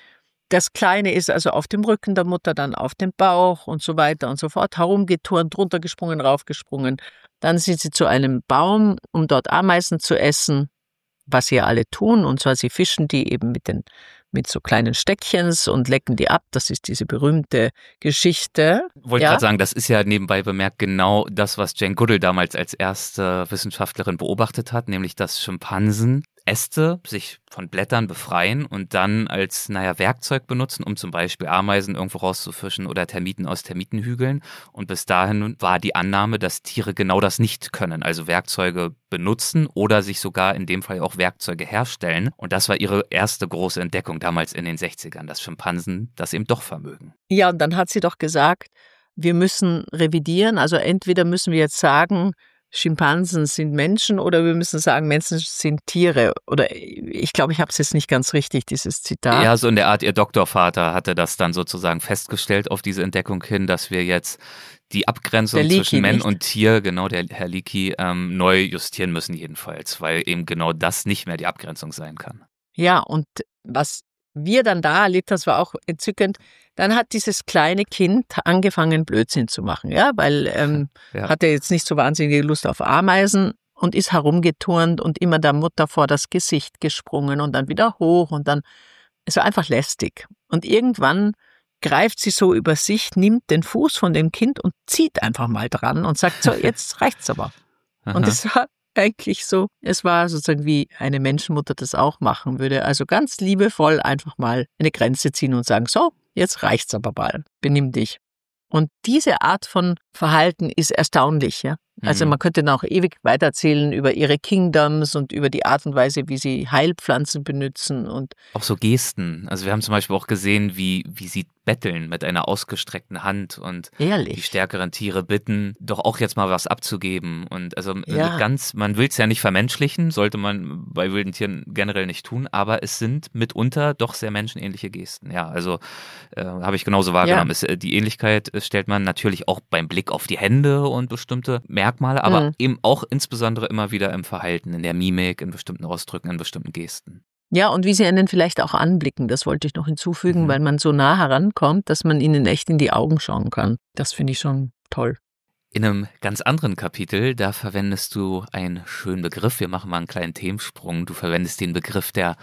Das Kleine ist also auf dem Rücken der Mutter, dann auf dem Bauch und so weiter und so fort, herumgeturnt, runtergesprungen, raufgesprungen. Dann sind sie zu einem Baum, um dort Ameisen zu essen, was sie ja alle tun. Und zwar, sie fischen die eben mit so kleinen Steckchens und lecken die ab. Das ist diese berühmte Geschichte. Wollte gerade sagen, das ist ja nebenbei bemerkt genau das, was Jane Goodall damals als erste Wissenschaftlerin beobachtet hat, nämlich dass Schimpansen Äste sich von Blättern befreien und dann als Werkzeug benutzen, um zum Beispiel Ameisen irgendwo rauszufischen oder Termiten aus Termitenhügeln. Und bis dahin war die Annahme, dass Tiere genau das nicht können, also Werkzeuge benutzen oder sich sogar in dem Fall auch Werkzeuge herstellen. Und das war ihre erste große Entdeckung damals in den 60ern, dass Schimpansen das eben doch vermögen. Ja, und dann hat sie doch gesagt, wir müssen revidieren, also entweder müssen wir jetzt sagen, Schimpansen sind Menschen, oder wir müssen sagen, Menschen sind Tiere. Oder ich glaube, ich habe es jetzt nicht ganz richtig, dieses Zitat. Ja, so in der Art, ihr Doktorvater hatte das dann sozusagen festgestellt auf diese Entdeckung hin, dass wir jetzt die Abgrenzung zwischen Mensch und Tier, genau, der Herr Leakey, neu justieren müssen jedenfalls, weil eben genau das nicht mehr die Abgrenzung sein kann. Ja, und was wir dann da erlebt haben, das war auch entzückend. Dann hat dieses kleine Kind angefangen, Blödsinn zu machen, ja, weil hatte jetzt nicht so wahnsinnige Lust auf Ameisen und ist herumgeturnt und immer der Mutter vor das Gesicht gesprungen und dann wieder hoch und dann, es war einfach lästig. Und irgendwann greift sie so über sich, nimmt den Fuß von dem Kind und zieht einfach mal dran und sagt so, jetzt reicht's aber. Und es war eigentlich so, es war sozusagen wie eine Menschenmutter das auch machen würde. Also ganz liebevoll einfach mal eine Grenze ziehen und sagen, so, jetzt reicht's aber mal, benimm dich. Und diese Art von Verhalten ist erstaunlich, ja. Also man könnte noch ewig weitererzählen über ihre Kingdoms und über die Art und Weise, wie sie Heilpflanzen benutzen und auch so Gesten. Also wir haben zum Beispiel auch gesehen, wie sie betteln mit einer ausgestreckten Hand und die stärkeren Tiere bitten, doch auch jetzt mal was abzugeben. Und also man will es ja nicht vermenschlichen, sollte man bei wilden Tieren generell nicht tun, aber es sind mitunter doch sehr menschenähnliche Gesten. Ja, also habe ich genauso wahrgenommen. Die Ähnlichkeit stellt man natürlich auch beim Blick auf die Hände und bestimmte Merkmale, aber eben auch insbesondere immer wieder im Verhalten, in der Mimik, in bestimmten Ausdrücken, in bestimmten Gesten. Ja, und wie sie einen vielleicht auch anblicken, das wollte ich noch hinzufügen, weil man so nah herankommt, dass man ihnen echt in die Augen schauen kann. Das finde ich schon toll. In einem ganz anderen Kapitel, da verwendest du einen schönen Begriff. Wir machen mal einen kleinen Themensprung. Du verwendest den Begriff der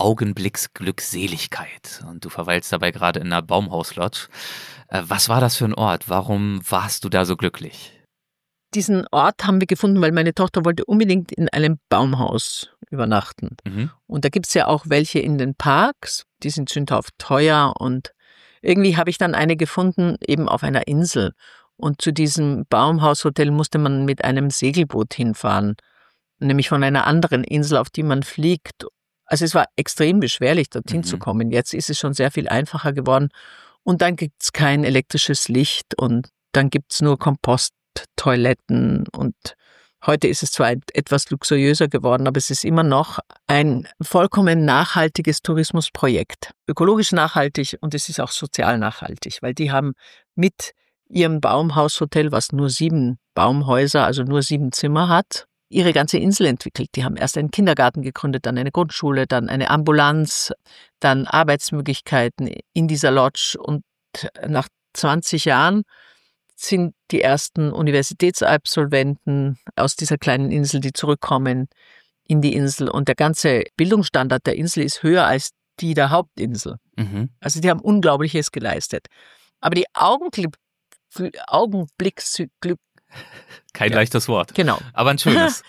Augenblicksglückseligkeit und du verweilst dabei gerade in einer Baumhauslodge. Was war das für ein Ort? Warum warst du da so glücklich? Diesen Ort haben wir gefunden, weil meine Tochter wollte unbedingt in einem Baumhaus übernachten. Und da gibt's ja auch welche in den Parks, die sind sündhaft teuer und irgendwie habe ich dann eine gefunden, eben auf einer Insel. Und zu diesem Baumhaushotel musste man mit einem Segelboot hinfahren, nämlich von einer anderen Insel, auf die man fliegt. Also es war extrem beschwerlich, dorthin zu kommen. Jetzt ist es schon sehr viel einfacher geworden. Und dann gibt's kein elektrisches Licht und dann gibt's nur Komposttoiletten und Heute ist es zwar etwas luxuriöser geworden, aber es ist immer noch ein vollkommen nachhaltiges Tourismusprojekt. Ökologisch nachhaltig und es ist auch sozial nachhaltig, weil die haben mit ihrem Baumhaushotel, was nur 7 Baumhäuser, also nur 7 Zimmer hat, ihre ganze Insel entwickelt. Die haben erst einen Kindergarten gegründet, dann eine Grundschule, dann eine Ambulanz, dann Arbeitsmöglichkeiten in dieser Lodge und nach 20 Jahren sind die ersten Universitätsabsolventen aus dieser kleinen Insel, die zurückkommen in die Insel. Und der ganze Bildungsstandard der Insel ist höher als die der Hauptinsel. Mhm. Also die haben Unglaubliches geleistet. Aber die Augenblicksglück. Kein leichtes Wort. Genau. Aber ein schönes.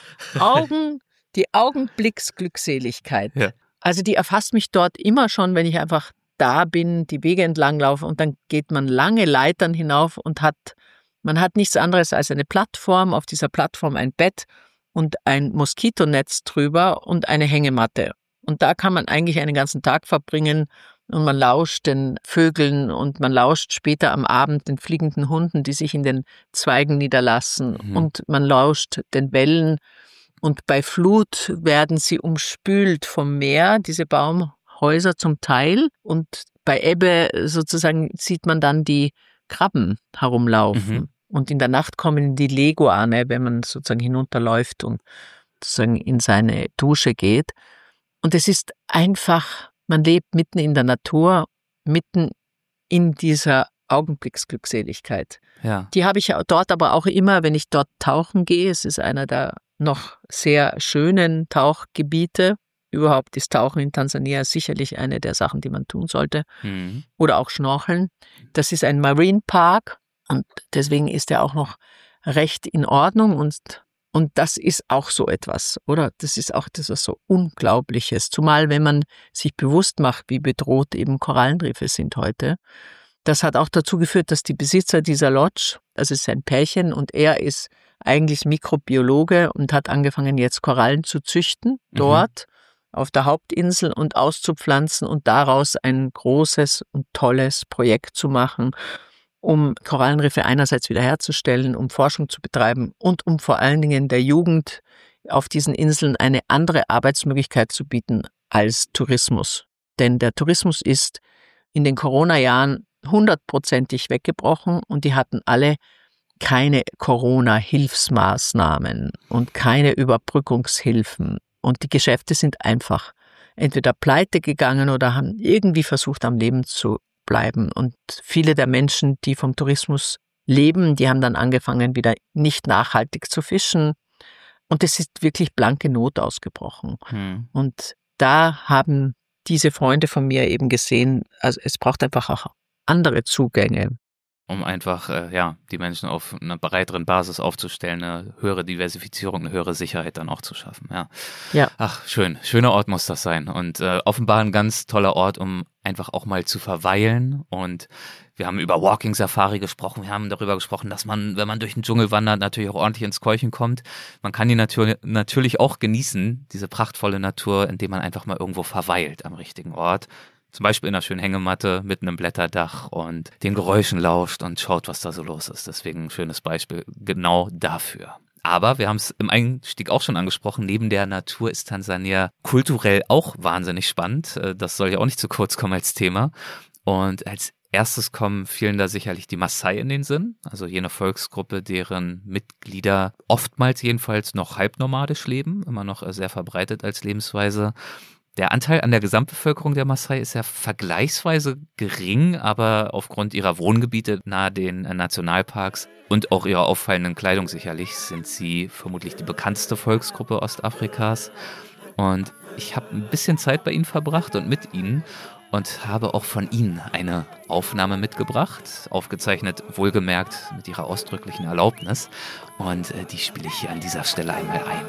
Die Augenblicksglückseligkeit. Ja. Also die erfasst mich dort immer schon, wenn ich einfach da bin, die Wege entlang laufe und dann geht man lange Leitern hinauf und man hat nichts anderes als eine Plattform, auf dieser Plattform ein Bett und ein Moskitonetz drüber und eine Hängematte. Und da kann man eigentlich einen ganzen Tag verbringen und man lauscht den Vögeln und man lauscht später am Abend den fliegenden Hunden, die sich in den Zweigen niederlassen und man lauscht den Wellen und bei Flut werden sie umspült vom Meer, diese Baumhäuser zum Teil und bei Ebbe sozusagen sieht man dann die Krabben herumlaufen. Und in der Nacht kommen die Leguane, wenn man sozusagen hinunterläuft und sozusagen in seine Dusche geht. Und es ist einfach, man lebt mitten in der Natur, mitten in dieser Augenblicksglückseligkeit. Ja. Die habe ich dort aber auch immer, wenn ich dort tauchen gehe. Es ist einer der noch sehr schönen Tauchgebiete. Überhaupt ist Tauchen in Tansania sicherlich eine der Sachen, die man tun sollte. Oder auch Schnorcheln. Das ist ein Marine Park und deswegen ist er auch noch recht in Ordnung und das ist auch so etwas, oder? Das ist auch das so Unglaubliches. Zumal, wenn man sich bewusst macht, wie bedroht eben Korallenriffe sind heute. Das hat auch dazu geführt, dass die Besitzer dieser Lodge, also es ist ein Pärchen und er ist eigentlich Mikrobiologe und hat angefangen, jetzt Korallen zu züchten dort auf der Hauptinsel und auszupflanzen und daraus ein großes und tolles Projekt zu machen, um Korallenriffe einerseits wiederherzustellen, um Forschung zu betreiben und um vor allen Dingen der Jugend auf diesen Inseln eine andere Arbeitsmöglichkeit zu bieten als Tourismus. Denn der Tourismus ist in den Corona-Jahren 100%ig weggebrochen und die hatten alle keine Corona-Hilfsmaßnahmen und keine Überbrückungshilfen. Und die Geschäfte sind einfach entweder pleite gegangen oder haben irgendwie versucht, am Leben zu bleiben. Und viele der Menschen, die vom Tourismus leben, die haben dann angefangen, wieder nicht nachhaltig zu fischen. Und es ist wirklich blanke Not ausgebrochen. Und da haben diese Freunde von mir eben gesehen, also es braucht einfach auch andere Zugänge. Um einfach die Menschen auf einer breiteren Basis aufzustellen, eine höhere Diversifizierung, eine höhere Sicherheit dann auch zu schaffen. Ja. Ach, schön. Schöner Ort muss das sein. Und offenbar ein ganz toller Ort, um einfach auch mal zu verweilen. Und wir haben über Walking Safari gesprochen. Wir haben darüber gesprochen, dass man, wenn man durch den Dschungel wandert, natürlich auch ordentlich ins Keuchen kommt. Man kann die Natur natürlich auch genießen, diese prachtvolle Natur, indem man einfach mal irgendwo verweilt am richtigen Ort. Zum Beispiel in einer schönen Hängematte mit einem Blätterdach und den Geräuschen lauscht und schaut, was da so los ist. Deswegen ein schönes Beispiel genau dafür. Aber wir haben es im Einstieg auch schon angesprochen, neben der Natur ist Tansania kulturell auch wahnsinnig spannend. Das soll ja auch nicht zu kurz kommen als Thema. Und als erstes kommen vielen da sicherlich die Maasai in den Sinn, also jene Volksgruppe, deren Mitglieder oftmals jedenfalls noch halbnomadisch leben, immer noch sehr verbreitet als Lebensweise. Der Anteil an der Gesamtbevölkerung der Maasai ist ja vergleichsweise gering, aber aufgrund ihrer Wohngebiete nahe den Nationalparks und auch ihrer auffallenden Kleidung sicherlich sind sie vermutlich die bekannteste Volksgruppe Ostafrikas. Und ich habe ein bisschen Zeit bei ihnen verbracht und mit ihnen und habe auch von ihnen eine Aufnahme mitgebracht, aufgezeichnet, wohlgemerkt mit ihrer ausdrücklichen Erlaubnis. Und die spiele ich hier an dieser Stelle einmal ein.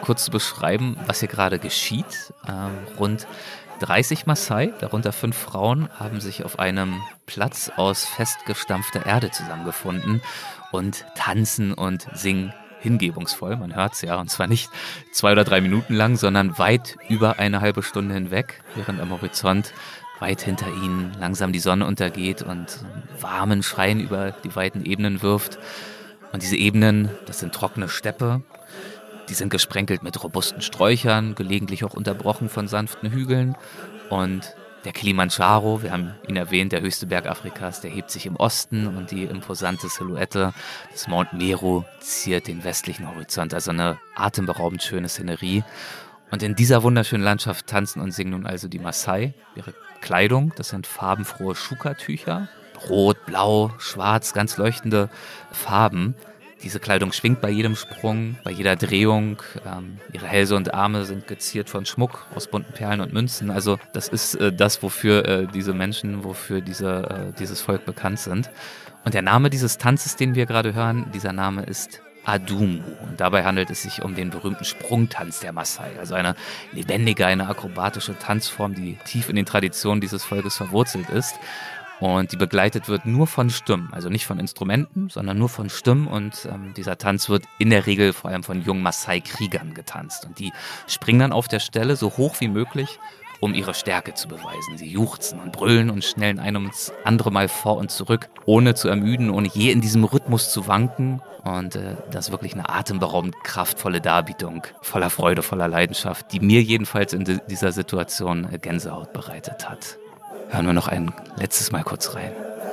kurz zu beschreiben, was hier gerade geschieht. Rund 30 Maasai, darunter 5 Frauen, haben sich auf einem Platz aus festgestampfter Erde zusammengefunden und tanzen und singen hingebungsvoll. Man hört es ja, und zwar nicht 2 oder 3 Minuten lang, sondern weit über eine halbe Stunde hinweg, während am Horizont weit hinter ihnen langsam die Sonne untergeht und warmen Schein über die weiten Ebenen wirft. Und diese Ebenen, das sind trockene Steppe, die sind gesprenkelt mit robusten Sträuchern, gelegentlich auch unterbrochen von sanften Hügeln. Und der Kilimanjaro, wir haben ihn erwähnt, der höchste Berg Afrikas, der hebt sich im Osten und die imposante Silhouette des Mount Meru ziert den westlichen Horizont. Also eine atemberaubend schöne Szenerie. Und in dieser wunderschönen Landschaft tanzen und singen nun also die Maasai. Ihre Kleidung, das sind farbenfrohe Shuka-Tücher. Rot, blau, schwarz, ganz leuchtende Farben. Diese Kleidung schwingt bei jedem Sprung, bei jeder Drehung. Ihre Hälse und Arme sind geziert von Schmuck aus bunten Perlen und Münzen. Also das ist das, wofür diese Menschen, wofür dieses Volk bekannt sind. Und der Name dieses Tanzes, den wir gerade hören, dieser Name ist Adumu. Und dabei handelt es sich um den berühmten Sprungtanz der Maasai. Also eine lebendige, eine akrobatische Tanzform, die tief in den Traditionen dieses Volkes verwurzelt ist. Und die begleitet wird nur von Stimmen, also nicht von Instrumenten, sondern nur von Stimmen. Und dieser Tanz wird in der Regel vor allem von jungen Maasai-Kriegern getanzt. Und die springen dann auf der Stelle so hoch wie möglich, um ihre Stärke zu beweisen. Sie juchzen und brüllen und schnellen ein ums andere Mal vor und zurück, ohne zu ermüden, ohne je in diesem Rhythmus zu wanken. Und das ist wirklich eine atemberaubend kraftvolle Darbietung, voller Freude, voller Leidenschaft, die mir jedenfalls in dieser Situation Gänsehaut bereitet hat. Hören wir noch ein letztes Mal kurz rein.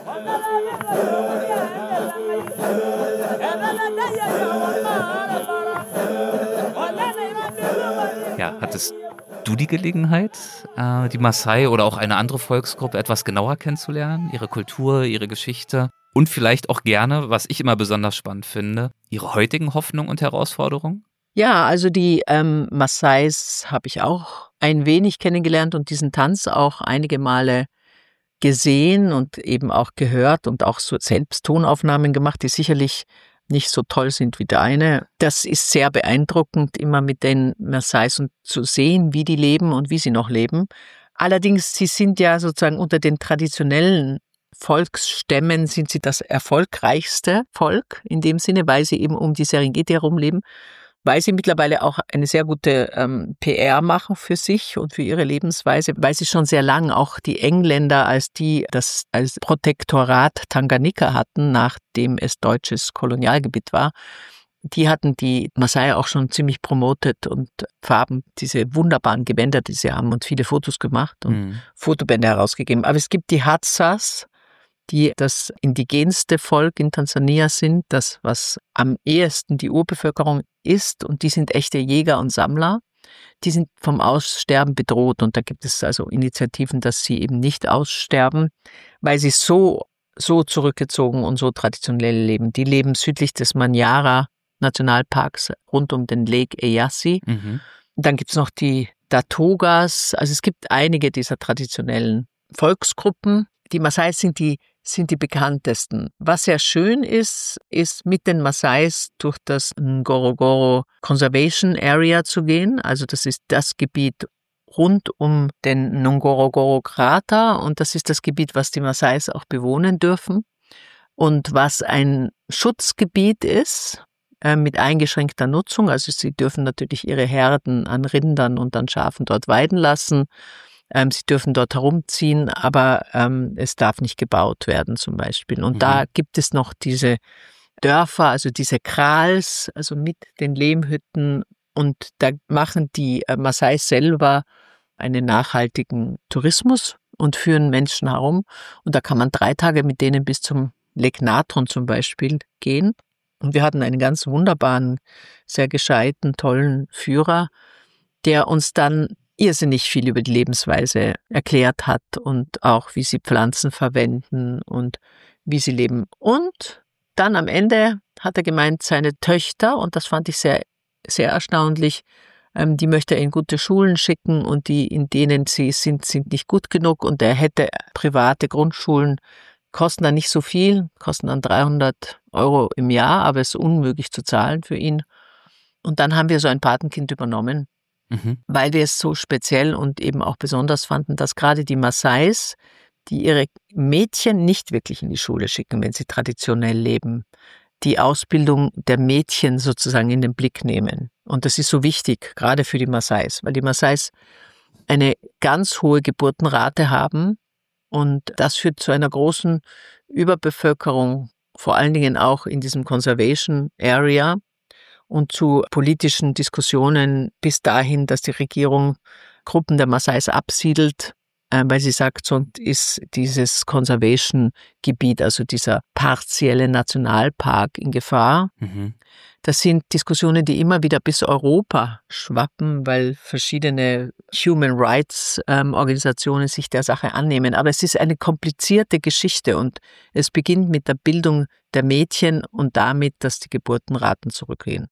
Ja, hattest du die Gelegenheit, die Maasai oder auch eine andere Volksgruppe etwas genauer kennenzulernen? Ihre Kultur, ihre Geschichte und vielleicht auch gerne, was ich immer besonders spannend finde, ihre heutigen Hoffnungen und Herausforderungen? Ja, also die Maasais habe ich auch ein wenig kennengelernt und diesen Tanz auch einige Male gesehen und eben auch gehört und auch so selbst Tonaufnahmen gemacht, die sicherlich nicht so toll sind wie deine. Das ist sehr beeindruckend, immer mit den Maasais und zu sehen, wie die leben und wie sie noch leben. Allerdings, sie sind ja sozusagen unter den traditionellen Volksstämmen sind sie das erfolgreichste Volk, in dem Sinne, weil sie eben um die Serengeti herumleben, weil sie mittlerweile auch eine sehr gute PR machen für sich und für ihre Lebensweise, weil sie schon sehr lang auch die Engländer als Protektorat Tanganyika hatten, nachdem es deutsches Kolonialgebiet war. Die hatten die Maasai auch schon ziemlich promotet und Farben, diese wunderbaren Gewänder, die sie haben und viele Fotos gemacht und Fotobände herausgegeben. Aber es gibt die Hadsas, die das indigenste Volk in Tansania sind, das, was am ehesten die Urbevölkerung ist, und die sind echte Jäger und Sammler. Die sind vom Aussterben bedroht und da gibt es also Initiativen, dass sie eben nicht aussterben, weil sie so zurückgezogen und so traditionell leben. Die leben südlich des Manyara Nationalparks rund um den Lake Eyasi. Mhm. Dann gibt es noch die Datogas. Also es gibt einige dieser traditionellen Volksgruppen. Die Maasai sind die bekanntesten. Was sehr schön ist mit den Maasais durch das Ngorongoro Conservation Area zu gehen. Also das ist das Gebiet rund um den Ngorongoro-Krater und das ist das Gebiet, was die Maasais auch bewohnen dürfen und was ein Schutzgebiet ist mit eingeschränkter Nutzung. Also sie dürfen natürlich ihre Herden an Rindern und an Schafen dort weiden lassen. Sie dürfen dort herumziehen, aber es darf nicht gebaut werden zum Beispiel. Und da gibt es noch diese Dörfer, also diese Kraals, also mit den Lehmhütten. Und da machen die Maasai selber einen nachhaltigen Tourismus und führen Menschen herum. Und da kann man 3 Tage mit denen bis zum Lake Natron zum Beispiel gehen. Und wir hatten einen ganz wunderbaren, sehr gescheiten, tollen Führer, der uns dann irrsinnig viel über die Lebensweise erklärt hat und auch, wie sie Pflanzen verwenden und wie sie leben. Und dann am Ende hat er gemeint, seine Töchter, und das fand ich sehr, sehr erstaunlich, die möchte er in gute Schulen schicken und die, in denen sie sind nicht gut genug und er hätte private Grundschulen, kosten dann nicht so viel, kosten dann 300 € im Jahr, aber es ist unmöglich zu zahlen für ihn. Und dann haben wir so ein Patenkind übernommen, weil wir es so speziell und eben auch besonders fanden, dass gerade die Maasais, die ihre Mädchen nicht wirklich in die Schule schicken, wenn sie traditionell leben, die Ausbildung der Mädchen sozusagen in den Blick nehmen. Und das ist so wichtig, gerade für die Maasais, weil die Maasais eine ganz hohe Geburtenrate haben und das führt zu einer großen Überbevölkerung, vor allen Dingen auch in diesem Conservation Area und zu politischen Diskussionen bis dahin, dass die Regierung Gruppen der Maasais absiedelt, weil sie sagt, sonst ist dieses Conservation-Gebiet, also dieser partielle Nationalpark in Gefahr. Das sind Diskussionen, die immer wieder bis Europa schwappen, weil verschiedene Human Rights Organisationen sich der Sache annehmen. Aber es ist eine komplizierte Geschichte und es beginnt mit der Bildung der Mädchen und damit, dass die Geburtenraten zurückgehen.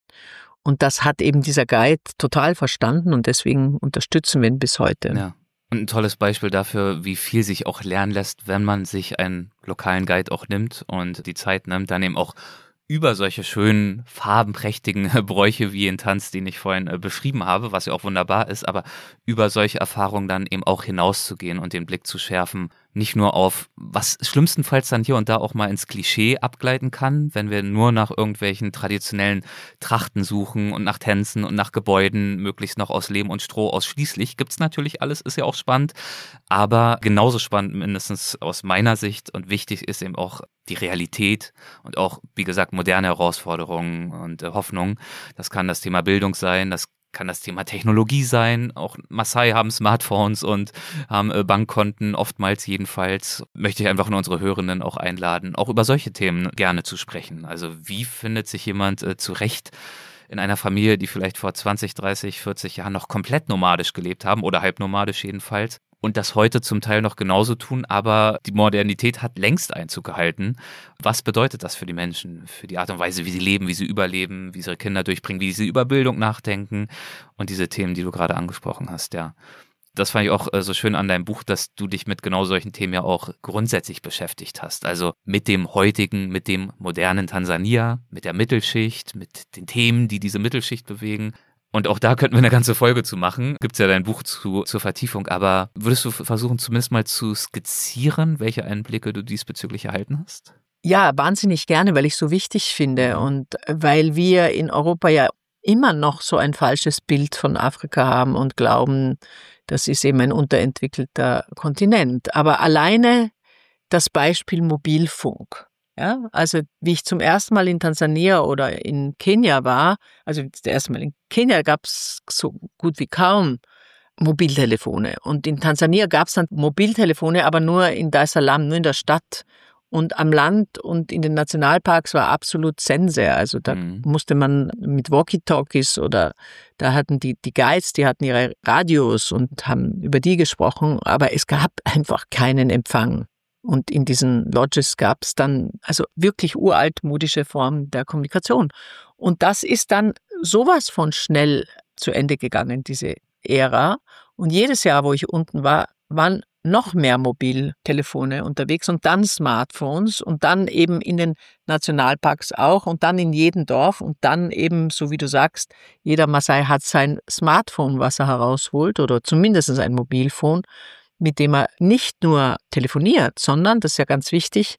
Und das hat eben dieser Guide total verstanden und deswegen unterstützen wir ihn bis heute. Ja. Und ein tolles Beispiel dafür, wie viel sich auch lernen lässt, wenn man sich einen lokalen Guide auch nimmt und die Zeit nimmt, dann eben auch über solche schönen, farbenprächtigen Bräuche wie den Tanz, den ich vorhin beschrieben habe, was ja auch wunderbar ist, aber über solche Erfahrungen dann eben auch hinauszugehen und den Blick zu schärfen, nicht nur auf, was schlimmstenfalls dann hier und da auch mal ins Klischee abgleiten kann, wenn wir nur nach irgendwelchen traditionellen Trachten suchen und nach Tänzen und nach Gebäuden, möglichst noch aus Lehm und Stroh ausschließlich. Gibt's natürlich alles, ist ja auch spannend, aber genauso spannend, mindestens aus meiner Sicht und wichtig ist eben auch die Realität und auch, wie gesagt, moderne Herausforderungen und Hoffnungen. Das kann das Thema Bildung sein, das kann das Thema Technologie sein. Auch Maasai haben Smartphones und haben Bankkonten, oftmals jedenfalls. Möchte ich einfach nur unsere Hörenden auch einladen, auch über solche Themen gerne zu sprechen. Also wie findet sich jemand zurecht in einer Familie, die vielleicht vor 20, 30, 40 Jahren noch komplett nomadisch gelebt haben oder halbnomadisch jedenfalls und das heute zum Teil noch genauso tun, aber die Modernität hat längst Einzug gehalten. Was bedeutet das für die Menschen, für die Art und Weise, wie sie leben, wie sie überleben, wie sie ihre Kinder durchbringen, wie sie über Bildung nachdenken und diese Themen, die du gerade angesprochen hast, ja. Das fand ich auch so schön an deinem Buch, dass du dich mit genau solchen Themen ja auch grundsätzlich beschäftigt hast. Also mit dem heutigen, mit dem modernen Tansania, mit der Mittelschicht, mit den Themen, die diese Mittelschicht bewegen. Und auch da könnten wir eine ganze Folge zu machen. Gibt's ja dein Buch zur Vertiefung. Aber würdest du versuchen, zumindest mal zu skizzieren, welche Einblicke du diesbezüglich erhalten hast? Ja, wahnsinnig gerne, weil ich es so wichtig finde und weil wir in Europa ja immer noch so ein falsches Bild von Afrika haben und glauben, das ist eben ein unterentwickelter Kontinent. Aber alleine das Beispiel Mobilfunk. Ja, also wie ich zum ersten Mal in Tansania oder in Kenia war, also das erste Mal in Kenia gab es so gut wie kaum Mobiltelefone. Und in Tansania gab es dann Mobiltelefone, aber nur in Dar es Salaam, nur in der Stadt. Und am Land und in den Nationalparks war absolut Sense. Also da musste man mit Walkie-Talkies oder da hatten die Guides, die hatten ihre Radios und haben über die gesprochen, aber es gab einfach keinen Empfang. Und in diesen Lodges gab es dann also wirklich uraltmodische Formen der Kommunikation. Und das ist dann sowas von schnell zu Ende gegangen, diese Ära. Und jedes Jahr, wo ich unten war, waren noch mehr Mobiltelefone unterwegs und dann Smartphones und dann eben in den Nationalparks auch und dann in jedem Dorf und dann eben, so wie du sagst, jeder Maasai hat sein Smartphone, was er herausholt oder zumindest ein Mobilphone, mit dem er nicht nur telefoniert, sondern, das ist ja ganz wichtig,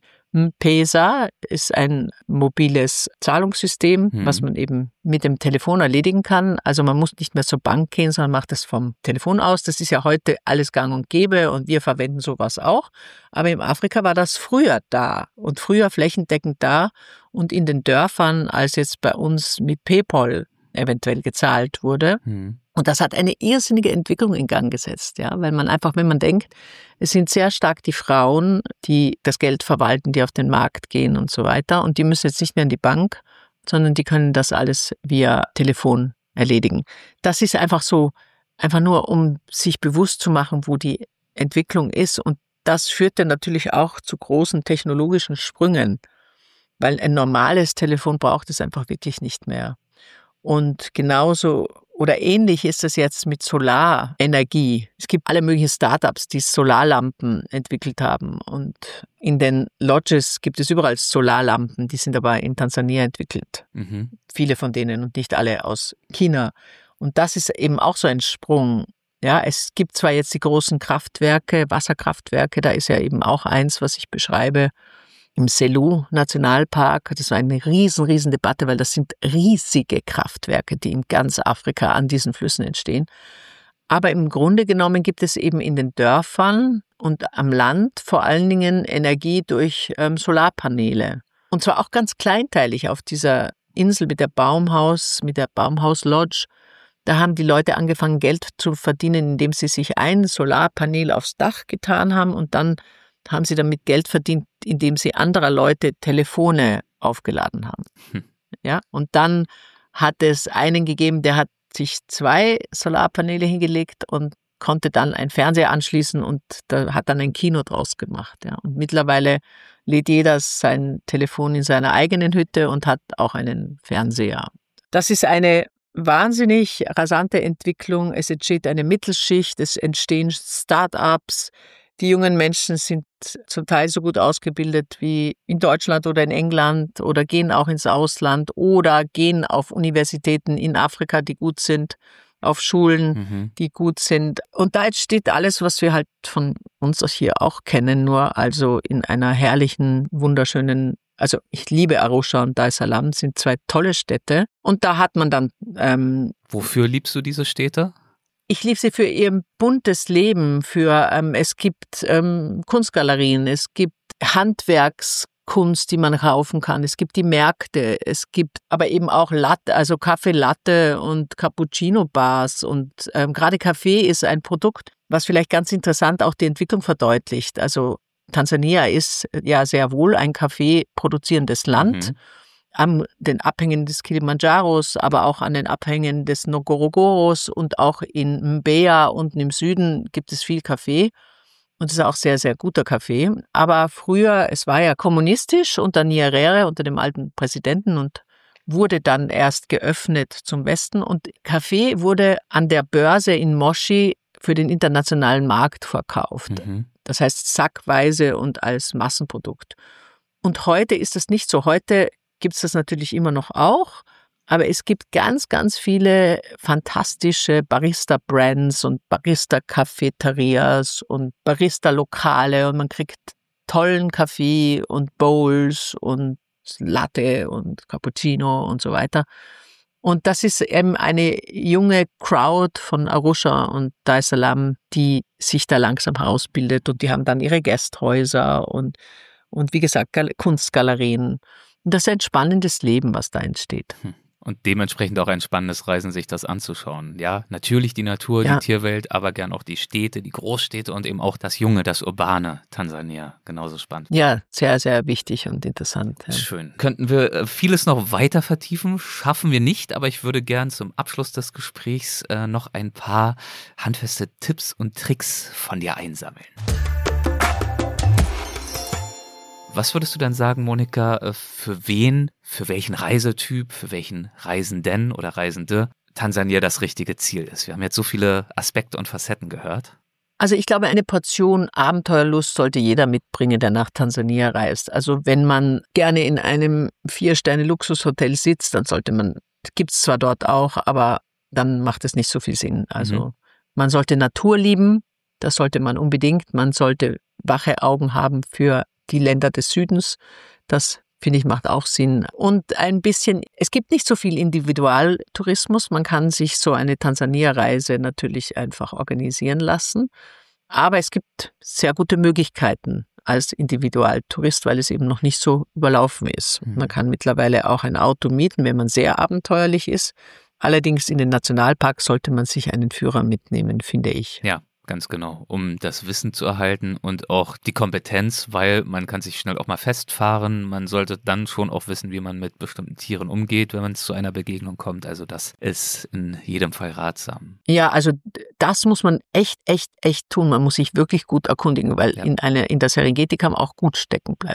M-Pesa ist ein mobiles Zahlungssystem, was man eben mit dem Telefon erledigen kann. Also man muss nicht mehr zur Bank gehen, sondern macht das vom Telefon aus. Das ist ja heute alles gang und gäbe und wir verwenden sowas auch. Aber in Afrika war das früher da und früher flächendeckend da und in den Dörfern, als jetzt bei uns mit PayPal eventuell gezahlt wurde. Und das hat eine irrsinnige Entwicklung in Gang gesetzt, ja, weil man einfach, wenn man denkt, es sind sehr stark die Frauen, die das Geld verwalten, die auf den Markt gehen und so weiter. Und die müssen jetzt nicht mehr in die Bank, sondern die können das alles via Telefon erledigen. Das ist einfach so, einfach nur, um sich bewusst zu machen, wo die Entwicklung ist. Und das führt dann natürlich auch zu großen technologischen Sprüngen, weil ein normales Telefon braucht es einfach wirklich nicht mehr. Und genauso Oder ähnlich ist es jetzt mit Solarenergie. Es gibt alle möglichen Startups, die Solarlampen entwickelt haben. Und in den Lodges gibt es überall Solarlampen, die sind aber in Tansania entwickelt. Viele von denen und nicht alle aus China. Und das ist eben auch so ein Sprung. Ja, es gibt zwar jetzt die großen Kraftwerke, Wasserkraftwerke, da ist ja eben auch eins, was ich beschreibe, im Selous-Nationalpark. Das war eine riesen Debatte, weil das sind riesige Kraftwerke, die in ganz Afrika an diesen Flüssen entstehen. Aber im Grunde genommen gibt es eben in den Dörfern und am Land vor allen Dingen Energie durch Solarpaneele. Und zwar auch ganz kleinteilig auf dieser Insel mit der Baumhaus-Lodge. Da haben die Leute angefangen, Geld zu verdienen, indem sie sich ein Solarpanel aufs Dach getan haben und dann haben sie damit Geld verdient, indem sie anderer Leute Telefone aufgeladen haben. Ja, und dann hat es einen gegeben, der hat sich 2 Solarpaneele hingelegt und konnte dann einen Fernseher anschließen und da hat dann ein Kino draus gemacht. Ja. Und mittlerweile lädt jeder sein Telefon in seiner eigenen Hütte und hat auch einen Fernseher. Das ist eine wahnsinnig rasante Entwicklung. Es entsteht eine Mittelschicht, es entstehen Start-ups. Die jungen Menschen sind zum Teil so gut ausgebildet wie in Deutschland oder in England oder gehen auch ins Ausland oder gehen auf Universitäten in Afrika, die gut sind, auf Schulen, die gut sind. Und da entsteht alles, was wir halt von uns hier auch kennen, nur also in einer herrlichen, wunderschönen, also ich liebe Arusha und Dar es Salaam, sind 2 tolle Städte. Und da hat man dann... Wofür liebst du diese Städte? Ich liebe sie für ihr buntes Leben, es gibt Kunstgalerien, es gibt Handwerkskunst, die man kaufen kann, es gibt die Märkte, es gibt aber eben auch Latte, also Kaffee Latte und Cappuccino-Bars und gerade Kaffee ist ein Produkt, was vielleicht ganz interessant auch die Entwicklung verdeutlicht. Also Tansania ist ja sehr wohl ein Kaffee produzierendes Land. An den Abhängen des Kilimanjaros, aber auch an den Abhängen des Ngorogoros und auch in Mbeya unten im Süden gibt es viel Kaffee und es ist auch sehr, sehr guter Kaffee. Aber früher, es war ja kommunistisch unter Nyerere, unter dem alten Präsidenten und wurde dann erst geöffnet zum Westen und Kaffee wurde an der Börse in Moshi für den internationalen Markt verkauft. Das heißt sackweise und als Massenprodukt. Und heute ist das nicht so. Heute gibt es das natürlich immer noch auch, aber es gibt ganz, ganz viele fantastische Barista-Brands und Barista-Cafeterias und Barista-Lokale und man kriegt tollen Kaffee und Bowls und Latte und Cappuccino und so weiter. Und das ist eben eine junge Crowd von Arusha und Dar es Salaam, die sich da langsam herausbildet und die haben dann ihre Gästhäuser und wie gesagt Kunstgalerien. Und das ist ein spannendes Leben, was da entsteht. Und dementsprechend auch ein spannendes Reisen, sich das anzuschauen. Ja, natürlich die Natur, die Tierwelt, aber gern auch die Städte, die Großstädte und eben auch das junge, das urbane Tansania. Genauso spannend. Ja, sehr, sehr wichtig und interessant. Ja. Schön. Könnten wir vieles noch weiter vertiefen? Schaffen wir nicht, aber ich würde gern zum Abschluss des Gesprächs noch ein paar handfeste Tipps und Tricks von dir einsammeln. Was würdest du dann sagen, Monika, für wen, für welchen Reisetyp, für welchen Reisenden oder Reisende Tansania das richtige Ziel ist? Wir haben jetzt so viele Aspekte und Facetten gehört. Also ich glaube, eine Portion Abenteuerlust sollte jeder mitbringen, der nach Tansania reist. Also wenn man gerne in einem 4-Sterne-Luxushotel sitzt, dann sollte man, gibt es zwar dort auch, aber dann macht es nicht so viel Sinn. Also man sollte Natur lieben, das sollte man unbedingt. Man sollte wache Augen haben für die Länder des Südens, das finde ich macht auch Sinn. Und ein bisschen, es gibt nicht so viel Individualtourismus, man kann sich so eine Tansania-Reise natürlich einfach organisieren lassen, aber es gibt sehr gute Möglichkeiten als Individualtourist, weil es eben noch nicht so überlaufen ist. Man kann mittlerweile auch ein Auto mieten, wenn man sehr abenteuerlich ist. Allerdings in den Nationalparks sollte man sich einen Führer mitnehmen, finde ich. Ja. Ganz genau, um das Wissen zu erhalten und auch die Kompetenz, weil man kann sich schnell auch mal festfahren. Man sollte dann schon auch wissen, wie man mit bestimmten Tieren umgeht, wenn man zu einer Begegnung kommt. Also das ist in jedem Fall ratsam. Ja, also das muss man echt tun. Man muss sich wirklich gut erkundigen, weil in der Serengeti kann man auch gut stecken bleiben.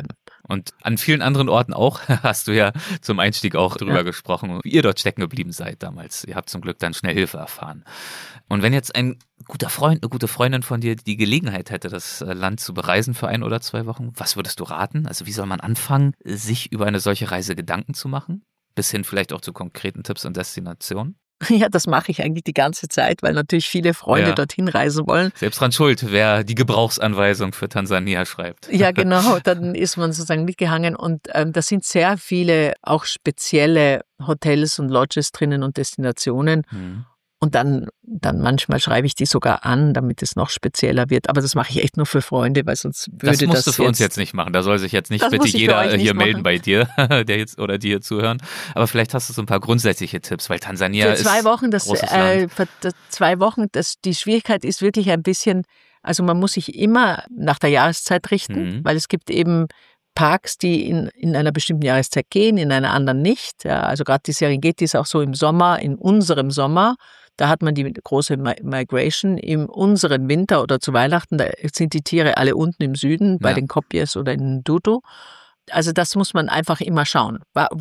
Und an vielen anderen Orten auch, hast du ja zum Einstieg auch drüber gesprochen, wie ihr dort stecken geblieben seid damals. Ihr habt zum Glück dann schnell Hilfe erfahren. Und wenn jetzt ein guter Freund, eine gute Freundin von dir die Gelegenheit hätte, das Land zu bereisen für 1 oder 2 Wochen, was würdest du raten? Also wie soll man anfangen, sich über eine solche Reise Gedanken zu machen? Bis hin vielleicht auch zu konkreten Tipps und Destinationen? Ja, das mache ich eigentlich die ganze Zeit, weil natürlich viele Freunde dorthin reisen wollen. Selbst dran schuld, wer die Gebrauchsanweisung für Tansania schreibt. Ja, genau, dann ist man sozusagen mitgehangen und da sind sehr viele auch spezielle Hotels und Lodges drinnen und Destinationen. Und dann manchmal schreibe ich die sogar an, damit es noch spezieller wird. Aber das mache ich echt nur für Freunde, weil sonst würde das musst du für uns jetzt nicht machen. Da soll sich jetzt nicht bitte jeder hier melden bei dir, der jetzt oder die hier zuhören. Aber vielleicht hast du so ein paar grundsätzliche Tipps, weil Tansania ist für 2 Wochen, großes Land. Für 2 Wochen, die Schwierigkeit ist wirklich ein bisschen, also man muss sich immer nach der Jahreszeit richten, weil es gibt eben Parks, die in einer bestimmten Jahreszeit gehen, in einer anderen nicht. Ja, also gerade die Serengeti ist auch so im Sommer, in unserem Sommer. Da hat man die große Migration. In unseren Winter oder zu Weihnachten, da sind die Tiere alle unten im Süden, bei den Kopjes oder in Dudu. Also das muss man einfach immer schauen.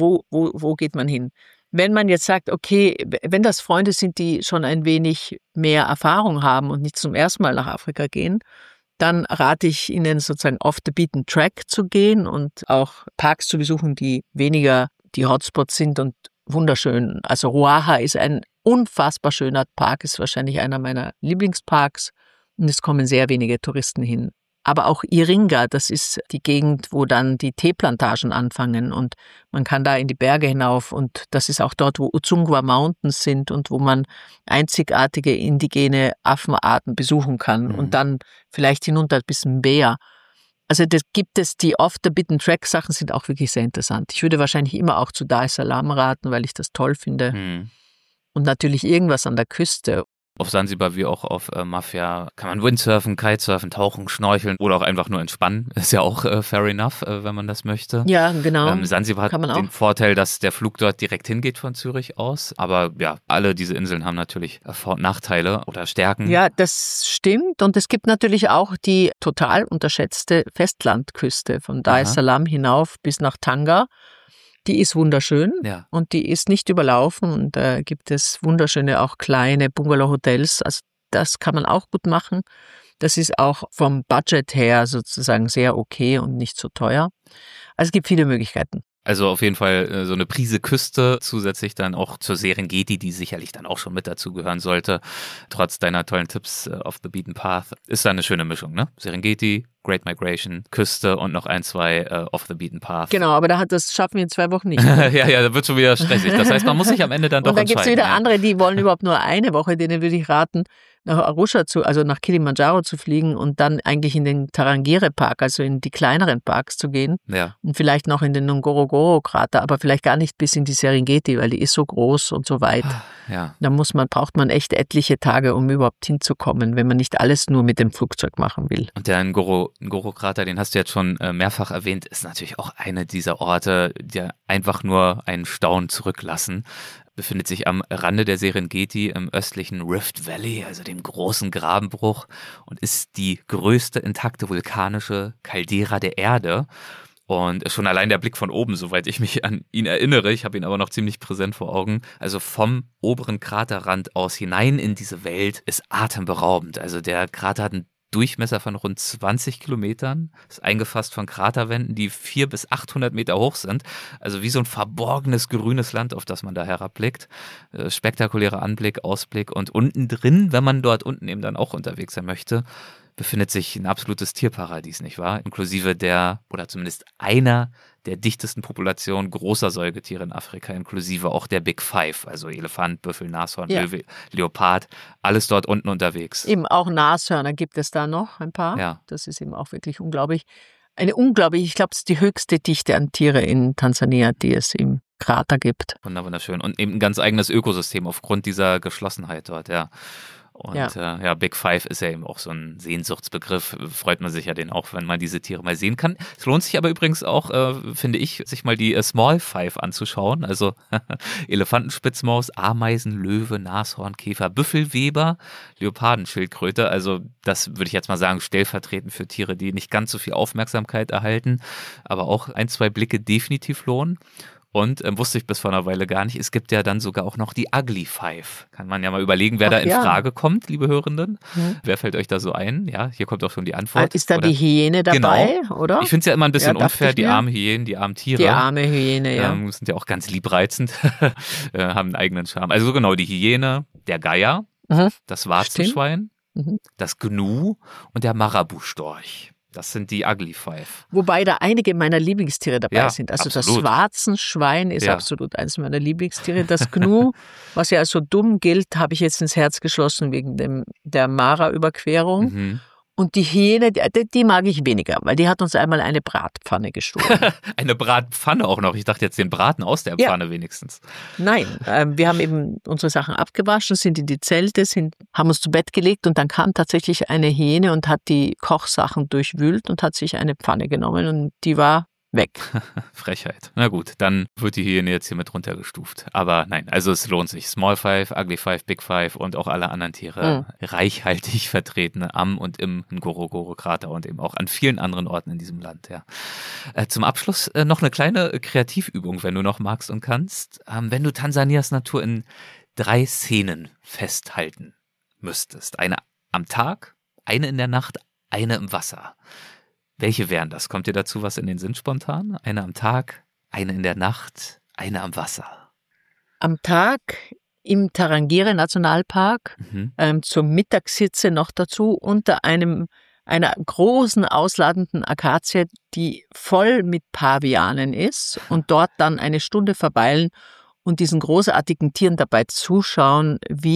Wo geht man hin? Wenn man jetzt sagt, okay, wenn das Freunde sind, die schon ein wenig mehr Erfahrung haben und nicht zum ersten Mal nach Afrika gehen, dann rate ich Ihnen sozusagen off the beaten track zu gehen und auch Parks zu besuchen, die weniger die Hotspots sind und wunderschön. Also Ruaha ist ein unfassbar schöner Park, ist wahrscheinlich einer meiner Lieblingsparks und es kommen sehr wenige Touristen hin. Aber auch Iringa, das ist die Gegend, wo dann die Teeplantagen anfangen und man kann da in die Berge hinauf und das ist auch dort, wo Udzungwa Mountains sind und wo man einzigartige indigene Affenarten besuchen kann und dann vielleicht hinunter bis Mbeya. Also das gibt es, die Off-the-Beaten-Track-Sachen sind auch wirklich sehr interessant. Ich würde wahrscheinlich immer auch zu Dar es Salaam raten, weil ich das toll finde. Und natürlich irgendwas an der Küste. Auf Sansibar wie auch auf Mafia kann man Windsurfen, Kitesurfen, tauchen, schnorcheln oder auch einfach nur entspannen. Ist ja auch fair enough, wenn man das möchte. Ja, genau. Sansibar hat den Vorteil, dass der Flug dort direkt hingeht von Zürich aus. Aber ja, alle diese Inseln haben natürlich Vor- und Nachteile oder Stärken. Ja, das stimmt. Und es gibt natürlich auch die total unterschätzte Festlandküste von Dar es Salaam hinauf bis nach Tanga. Die ist wunderschön und die ist nicht überlaufen und da gibt es wunderschöne auch kleine Bungalow-Hotels. Also das kann man auch gut machen. Das ist auch vom Budget her sozusagen sehr okay und nicht so teuer. Also es gibt viele Möglichkeiten. Also auf jeden Fall so eine Prise Küste, zusätzlich dann auch zur Serengeti, die sicherlich dann auch schon mit dazugehören sollte. Trotz deiner tollen Tipps off the beaten path ist da eine schöne Mischung, ne? Serengeti, Great Migration, Küste und noch 1, 2 off the beaten path. Genau, aber das schaffen wir in 2 Wochen nicht. ja, da wird schon wieder stressig. Das heißt, man muss sich am Ende dann doch entscheiden. Und dann gibt es wieder andere, die wollen überhaupt nur eine Woche, denen würde ich raten, nach Arusha also nach Kilimanjaro zu fliegen und dann eigentlich in den Tarangire-Park, also in die kleineren Parks zu gehen. Ja. Und vielleicht noch in den Ngorongoro-Krater, aber vielleicht gar nicht bis in die Serengeti, weil die ist so groß und so weit. Ja. Da braucht man echt etliche Tage, um überhaupt hinzukommen, wenn man nicht alles nur mit dem Flugzeug machen will. Und der Ngoro-Krater, den hast du jetzt schon mehrfach erwähnt, ist natürlich auch eine dieser Orte, die einfach nur einen Staunen zurücklassen. Befindet sich am Rande der Serengeti im östlichen Rift Valley, also dem großen Grabenbruch, und ist die größte intakte vulkanische Caldera der Erde. Und schon allein der Blick von oben, soweit ich mich an ihn erinnere, ich habe ihn aber noch ziemlich präsent vor Augen, also vom oberen Kraterrand aus hinein in diese Welt, ist atemberaubend. Also der Krater hat einen Durchmesser von rund 20 Kilometern, ist eingefasst von Kraterwänden, die 400 bis 800 Meter hoch sind. Also wie so ein verborgenes grünes Land, auf das man da herabblickt. Spektakulärer Anblick, Ausblick und unten drin, wenn man dort unten eben dann auch unterwegs sein möchte, befindet sich ein absolutes Tierparadies, nicht wahr? Inklusive oder zumindest einer der dichtesten Populationen großer Säugetiere in Afrika, inklusive auch der Big Five, also Elefant, Büffel, Nashorn, Löwe, Leopard, alles dort unten unterwegs. Eben auch Nashörner gibt es da noch ein paar. Ja. Das ist eben auch wirklich unglaublich. Ich glaube, es ist die höchste Dichte an Tiere in Tansania, die es im Krater gibt. Wunderschön. Und eben ein ganz eigenes Ökosystem aufgrund dieser Geschlossenheit dort, ja. Und ja, Big Five ist ja eben auch so ein Sehnsuchtsbegriff. Freut man sich ja den auch, wenn man diese Tiere mal sehen kann. Es lohnt sich aber übrigens auch, finde ich, sich mal die Small Five anzuschauen. Also Elefantenspitzmaus, Ameisen, Löwe, Nashorn, Käfer, Büffelweber, Leopardenschildkröte. Also das würde ich jetzt mal sagen, stellvertretend für Tiere, die nicht ganz so viel Aufmerksamkeit erhalten, aber auch 1, 2 Blicke definitiv lohnen. Und wusste ich bis vor einer Weile gar nicht, es gibt ja dann sogar auch noch die Ugly Five. Kann man ja mal überlegen, wer da in Frage kommt, liebe Hörenden. Wer fällt euch da so ein? Ja, hier kommt auch schon die Antwort. Ist da die Hyäne dabei, genau. Oder? Ich finde es ja immer ein bisschen unfair, die armen Hyänen, die armen Tiere. Die arme Hyäne, ja. Sind ja auch ganz liebreizend, haben einen eigenen Charme. Also genau, die Hyäne, der Geier, das Warzenschwein, das Gnu und der Marabou-Storch. Das sind die Ugly Five. Wobei da einige meiner Lieblingstiere dabei sind. Also absolut. Das Warzenschwein ist absolut eines meiner Lieblingstiere. Das Gnu, was ja als so dumm gilt, habe ich jetzt ins Herz geschlossen wegen der Mara-Überquerung. Und die Hyäne, die mag ich weniger, weil die hat uns einmal eine Bratpfanne gestohlen. Eine Bratpfanne auch noch? Ich dachte jetzt den Braten aus der Pfanne wenigstens. Nein, wir haben eben unsere Sachen abgewaschen, sind in die Zelte, haben uns zu Bett gelegt und dann kam tatsächlich eine Hyäne und hat die Kochsachen durchwühlt und hat sich eine Pfanne genommen und die war weg. Frechheit. Na gut, dann wird die Hyäne jetzt hier mit runtergestuft. Aber nein, also es lohnt sich. Small Five, Ugly Five, Big Five und auch alle anderen Tiere reichhaltig vertreten am und im Ngorongoro-Krater und eben auch an vielen anderen Orten in diesem Land. Ja. Zum Abschluss noch eine kleine Kreativübung, wenn du noch magst und kannst. Wenn du Tansanias Natur in 3 Szenen festhalten müsstest. Eine am Tag, eine in der Nacht, eine im Wasser. Welche wären das? Kommt dir dazu was in den Sinn spontan? Eine am Tag, eine in der Nacht, eine am Wasser. Am Tag im Tarangire-Nationalpark, zur Mittagshitze noch dazu, unter einer großen, ausladenden Akazie, die voll mit Pavianen ist und dort dann eine Stunde verweilen und diesen großartigen Tieren dabei zuschauen,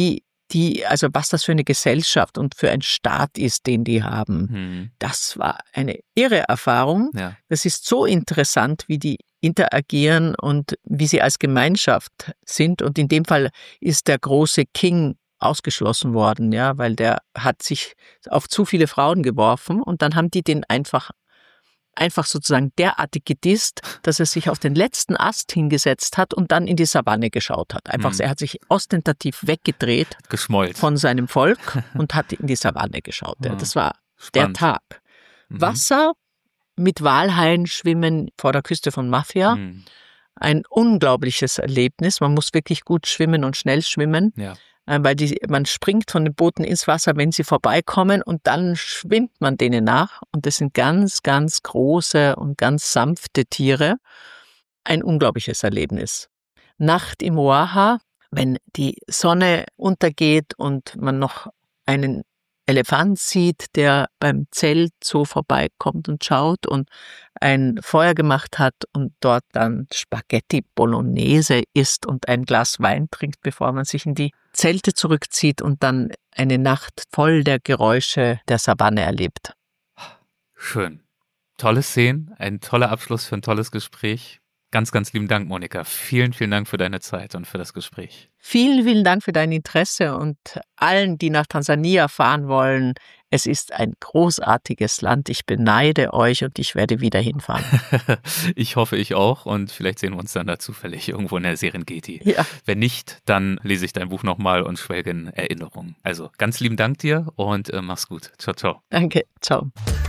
also was das für eine Gesellschaft und für ein Staat ist, den die haben. Das war eine irre Erfahrung. Ja. Das ist so interessant, wie die interagieren und wie sie als Gemeinschaft sind. Und in dem Fall ist der große King ausgeschlossen worden, ja, weil der hat sich auf zu viele Frauen geworfen und dann haben die den einfach sozusagen derartig gedisst, dass er sich auf den letzten Ast hingesetzt hat und dann in die Savanne geschaut hat. Er hat sich ostentativ weggedreht von seinem Volk und hat in die Savanne geschaut. Ja, das war spannend. Der Tag. Wasser mit Walhaien schwimmen vor der Küste von Mafia. Ein unglaubliches Erlebnis. Man muss wirklich gut schwimmen und schnell schwimmen. Ja. Weil man springt von den Booten ins Wasser, wenn sie vorbeikommen und dann schwimmt man denen nach und das sind ganz, ganz große und ganz sanfte Tiere. Ein unglaubliches Erlebnis. Nacht im Oahu, wenn die Sonne untergeht und man noch einen Elefant sieht, der beim Zelt so vorbeikommt und schaut und ein Feuer gemacht hat und dort dann Spaghetti Bolognese isst und ein Glas Wein trinkt, bevor man sich in die Zelte zurückzieht und dann eine Nacht voll der Geräusche der Savanne erlebt. Schön. Tolle Szenen, ein toller Abschluss für ein tolles Gespräch. Ganz, ganz lieben Dank, Monika. Vielen, vielen Dank für deine Zeit und für das Gespräch. Vielen, vielen Dank für dein Interesse und allen, die nach Tansania fahren wollen. Es ist ein großartiges Land. Ich beneide euch und ich werde wieder hinfahren. Ich hoffe, ich auch und vielleicht sehen wir uns dann da zufällig irgendwo in der Serengeti. Ja. Wenn nicht, dann lese ich dein Buch nochmal und schwelge in Erinnerungen. Also ganz lieben Dank dir und mach's gut. Ciao, ciao. Danke, ciao.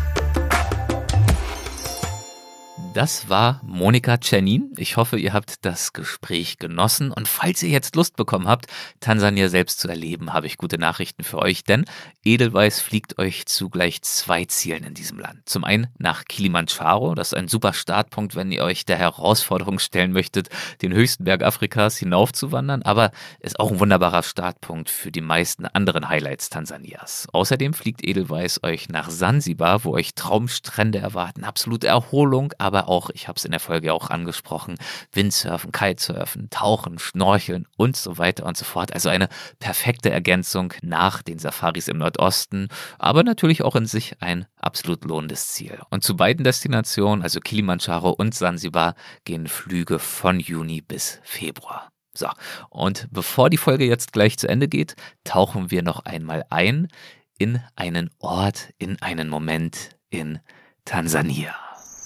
Das war Monika Czernin. Ich hoffe, ihr habt das Gespräch genossen. Und falls ihr jetzt Lust bekommen habt, Tansania selbst zu erleben, habe ich gute Nachrichten für euch. Denn Edelweiss fliegt euch zu gleich 2 Zielen in diesem Land. Zum einen nach Kilimanjaro. Das ist ein super Startpunkt, wenn ihr euch der Herausforderung stellen möchtet, den höchsten Berg Afrikas hinaufzuwandern. Aber ist auch ein wunderbarer Startpunkt für die meisten anderen Highlights Tansanias. Außerdem fliegt Edelweiss euch nach Sansibar, wo euch Traumstrände erwarten. Absolute Erholung, aber auch, ich habe es in der Folge auch angesprochen, Windsurfen, Kitesurfen, Tauchen, Schnorcheln und so weiter und so fort. Also eine perfekte Ergänzung nach den Safaris im Nordosten, aber natürlich auch in sich ein absolut lohnendes Ziel. Und zu beiden Destinationen, also Kilimanjaro und Sansibar, gehen Flüge von Juni bis Februar. So, und bevor die Folge jetzt gleich zu Ende geht, tauchen wir noch einmal ein in einen Ort, in einen Moment in Tansania.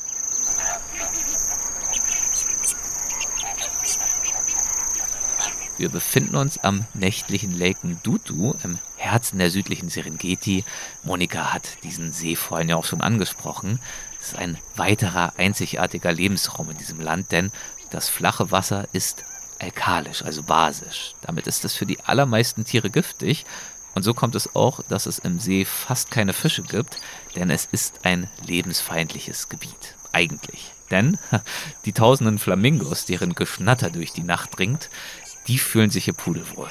Wir befinden uns am nächtlichen Lake Ndutu im Herzen der südlichen Serengeti. Monika hat diesen See vorhin ja auch schon angesprochen. Es ist ein weiterer einzigartiger Lebensraum in diesem Land, denn das flache Wasser ist alkalisch, also basisch. Damit ist es für die allermeisten Tiere giftig. Und so kommt es auch, dass es im See fast keine Fische gibt, denn es ist ein lebensfeindliches Gebiet. Eigentlich. Denn die tausenden Flamingos, deren Geschnatter durch die Nacht dringt, die fühlen sich hier pudelwohl.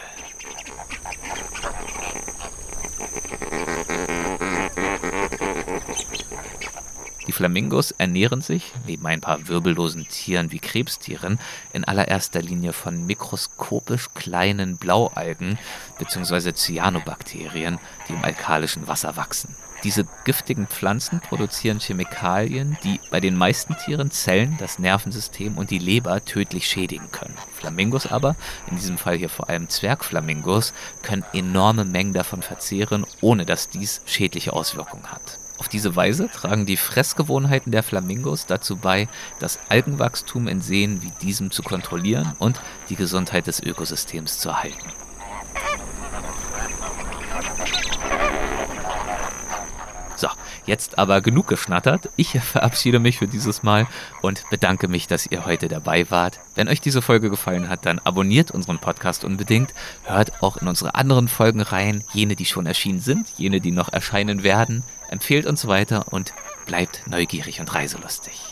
Die Flamingos ernähren sich, neben ein paar wirbellosen Tieren wie Krebstieren, in allererster Linie von mikroskopisch kleinen Blaualgen bzw. Cyanobakterien, die im alkalischen Wasser wachsen. Diese giftigen Pflanzen produzieren Chemikalien, die bei den meisten Tieren Zellen, das Nervensystem und die Leber tödlich schädigen können. Flamingos aber, in diesem Fall hier vor allem Zwergflamingos, können enorme Mengen davon verzehren, ohne dass dies schädliche Auswirkungen hat. Auf diese Weise tragen die Fressgewohnheiten der Flamingos dazu bei, das Algenwachstum in Seen wie diesem zu kontrollieren und die Gesundheit des Ökosystems zu erhalten. So, jetzt aber genug geschnattert. Ich verabschiede mich für dieses Mal und bedanke mich, dass ihr heute dabei wart. Wenn euch diese Folge gefallen hat, dann abonniert unseren Podcast unbedingt. Hört auch in unsere anderen Folgen rein, jene, die schon erschienen sind, jene, die noch erscheinen werden. Empfehlt uns weiter und bleibt neugierig und reiselustig.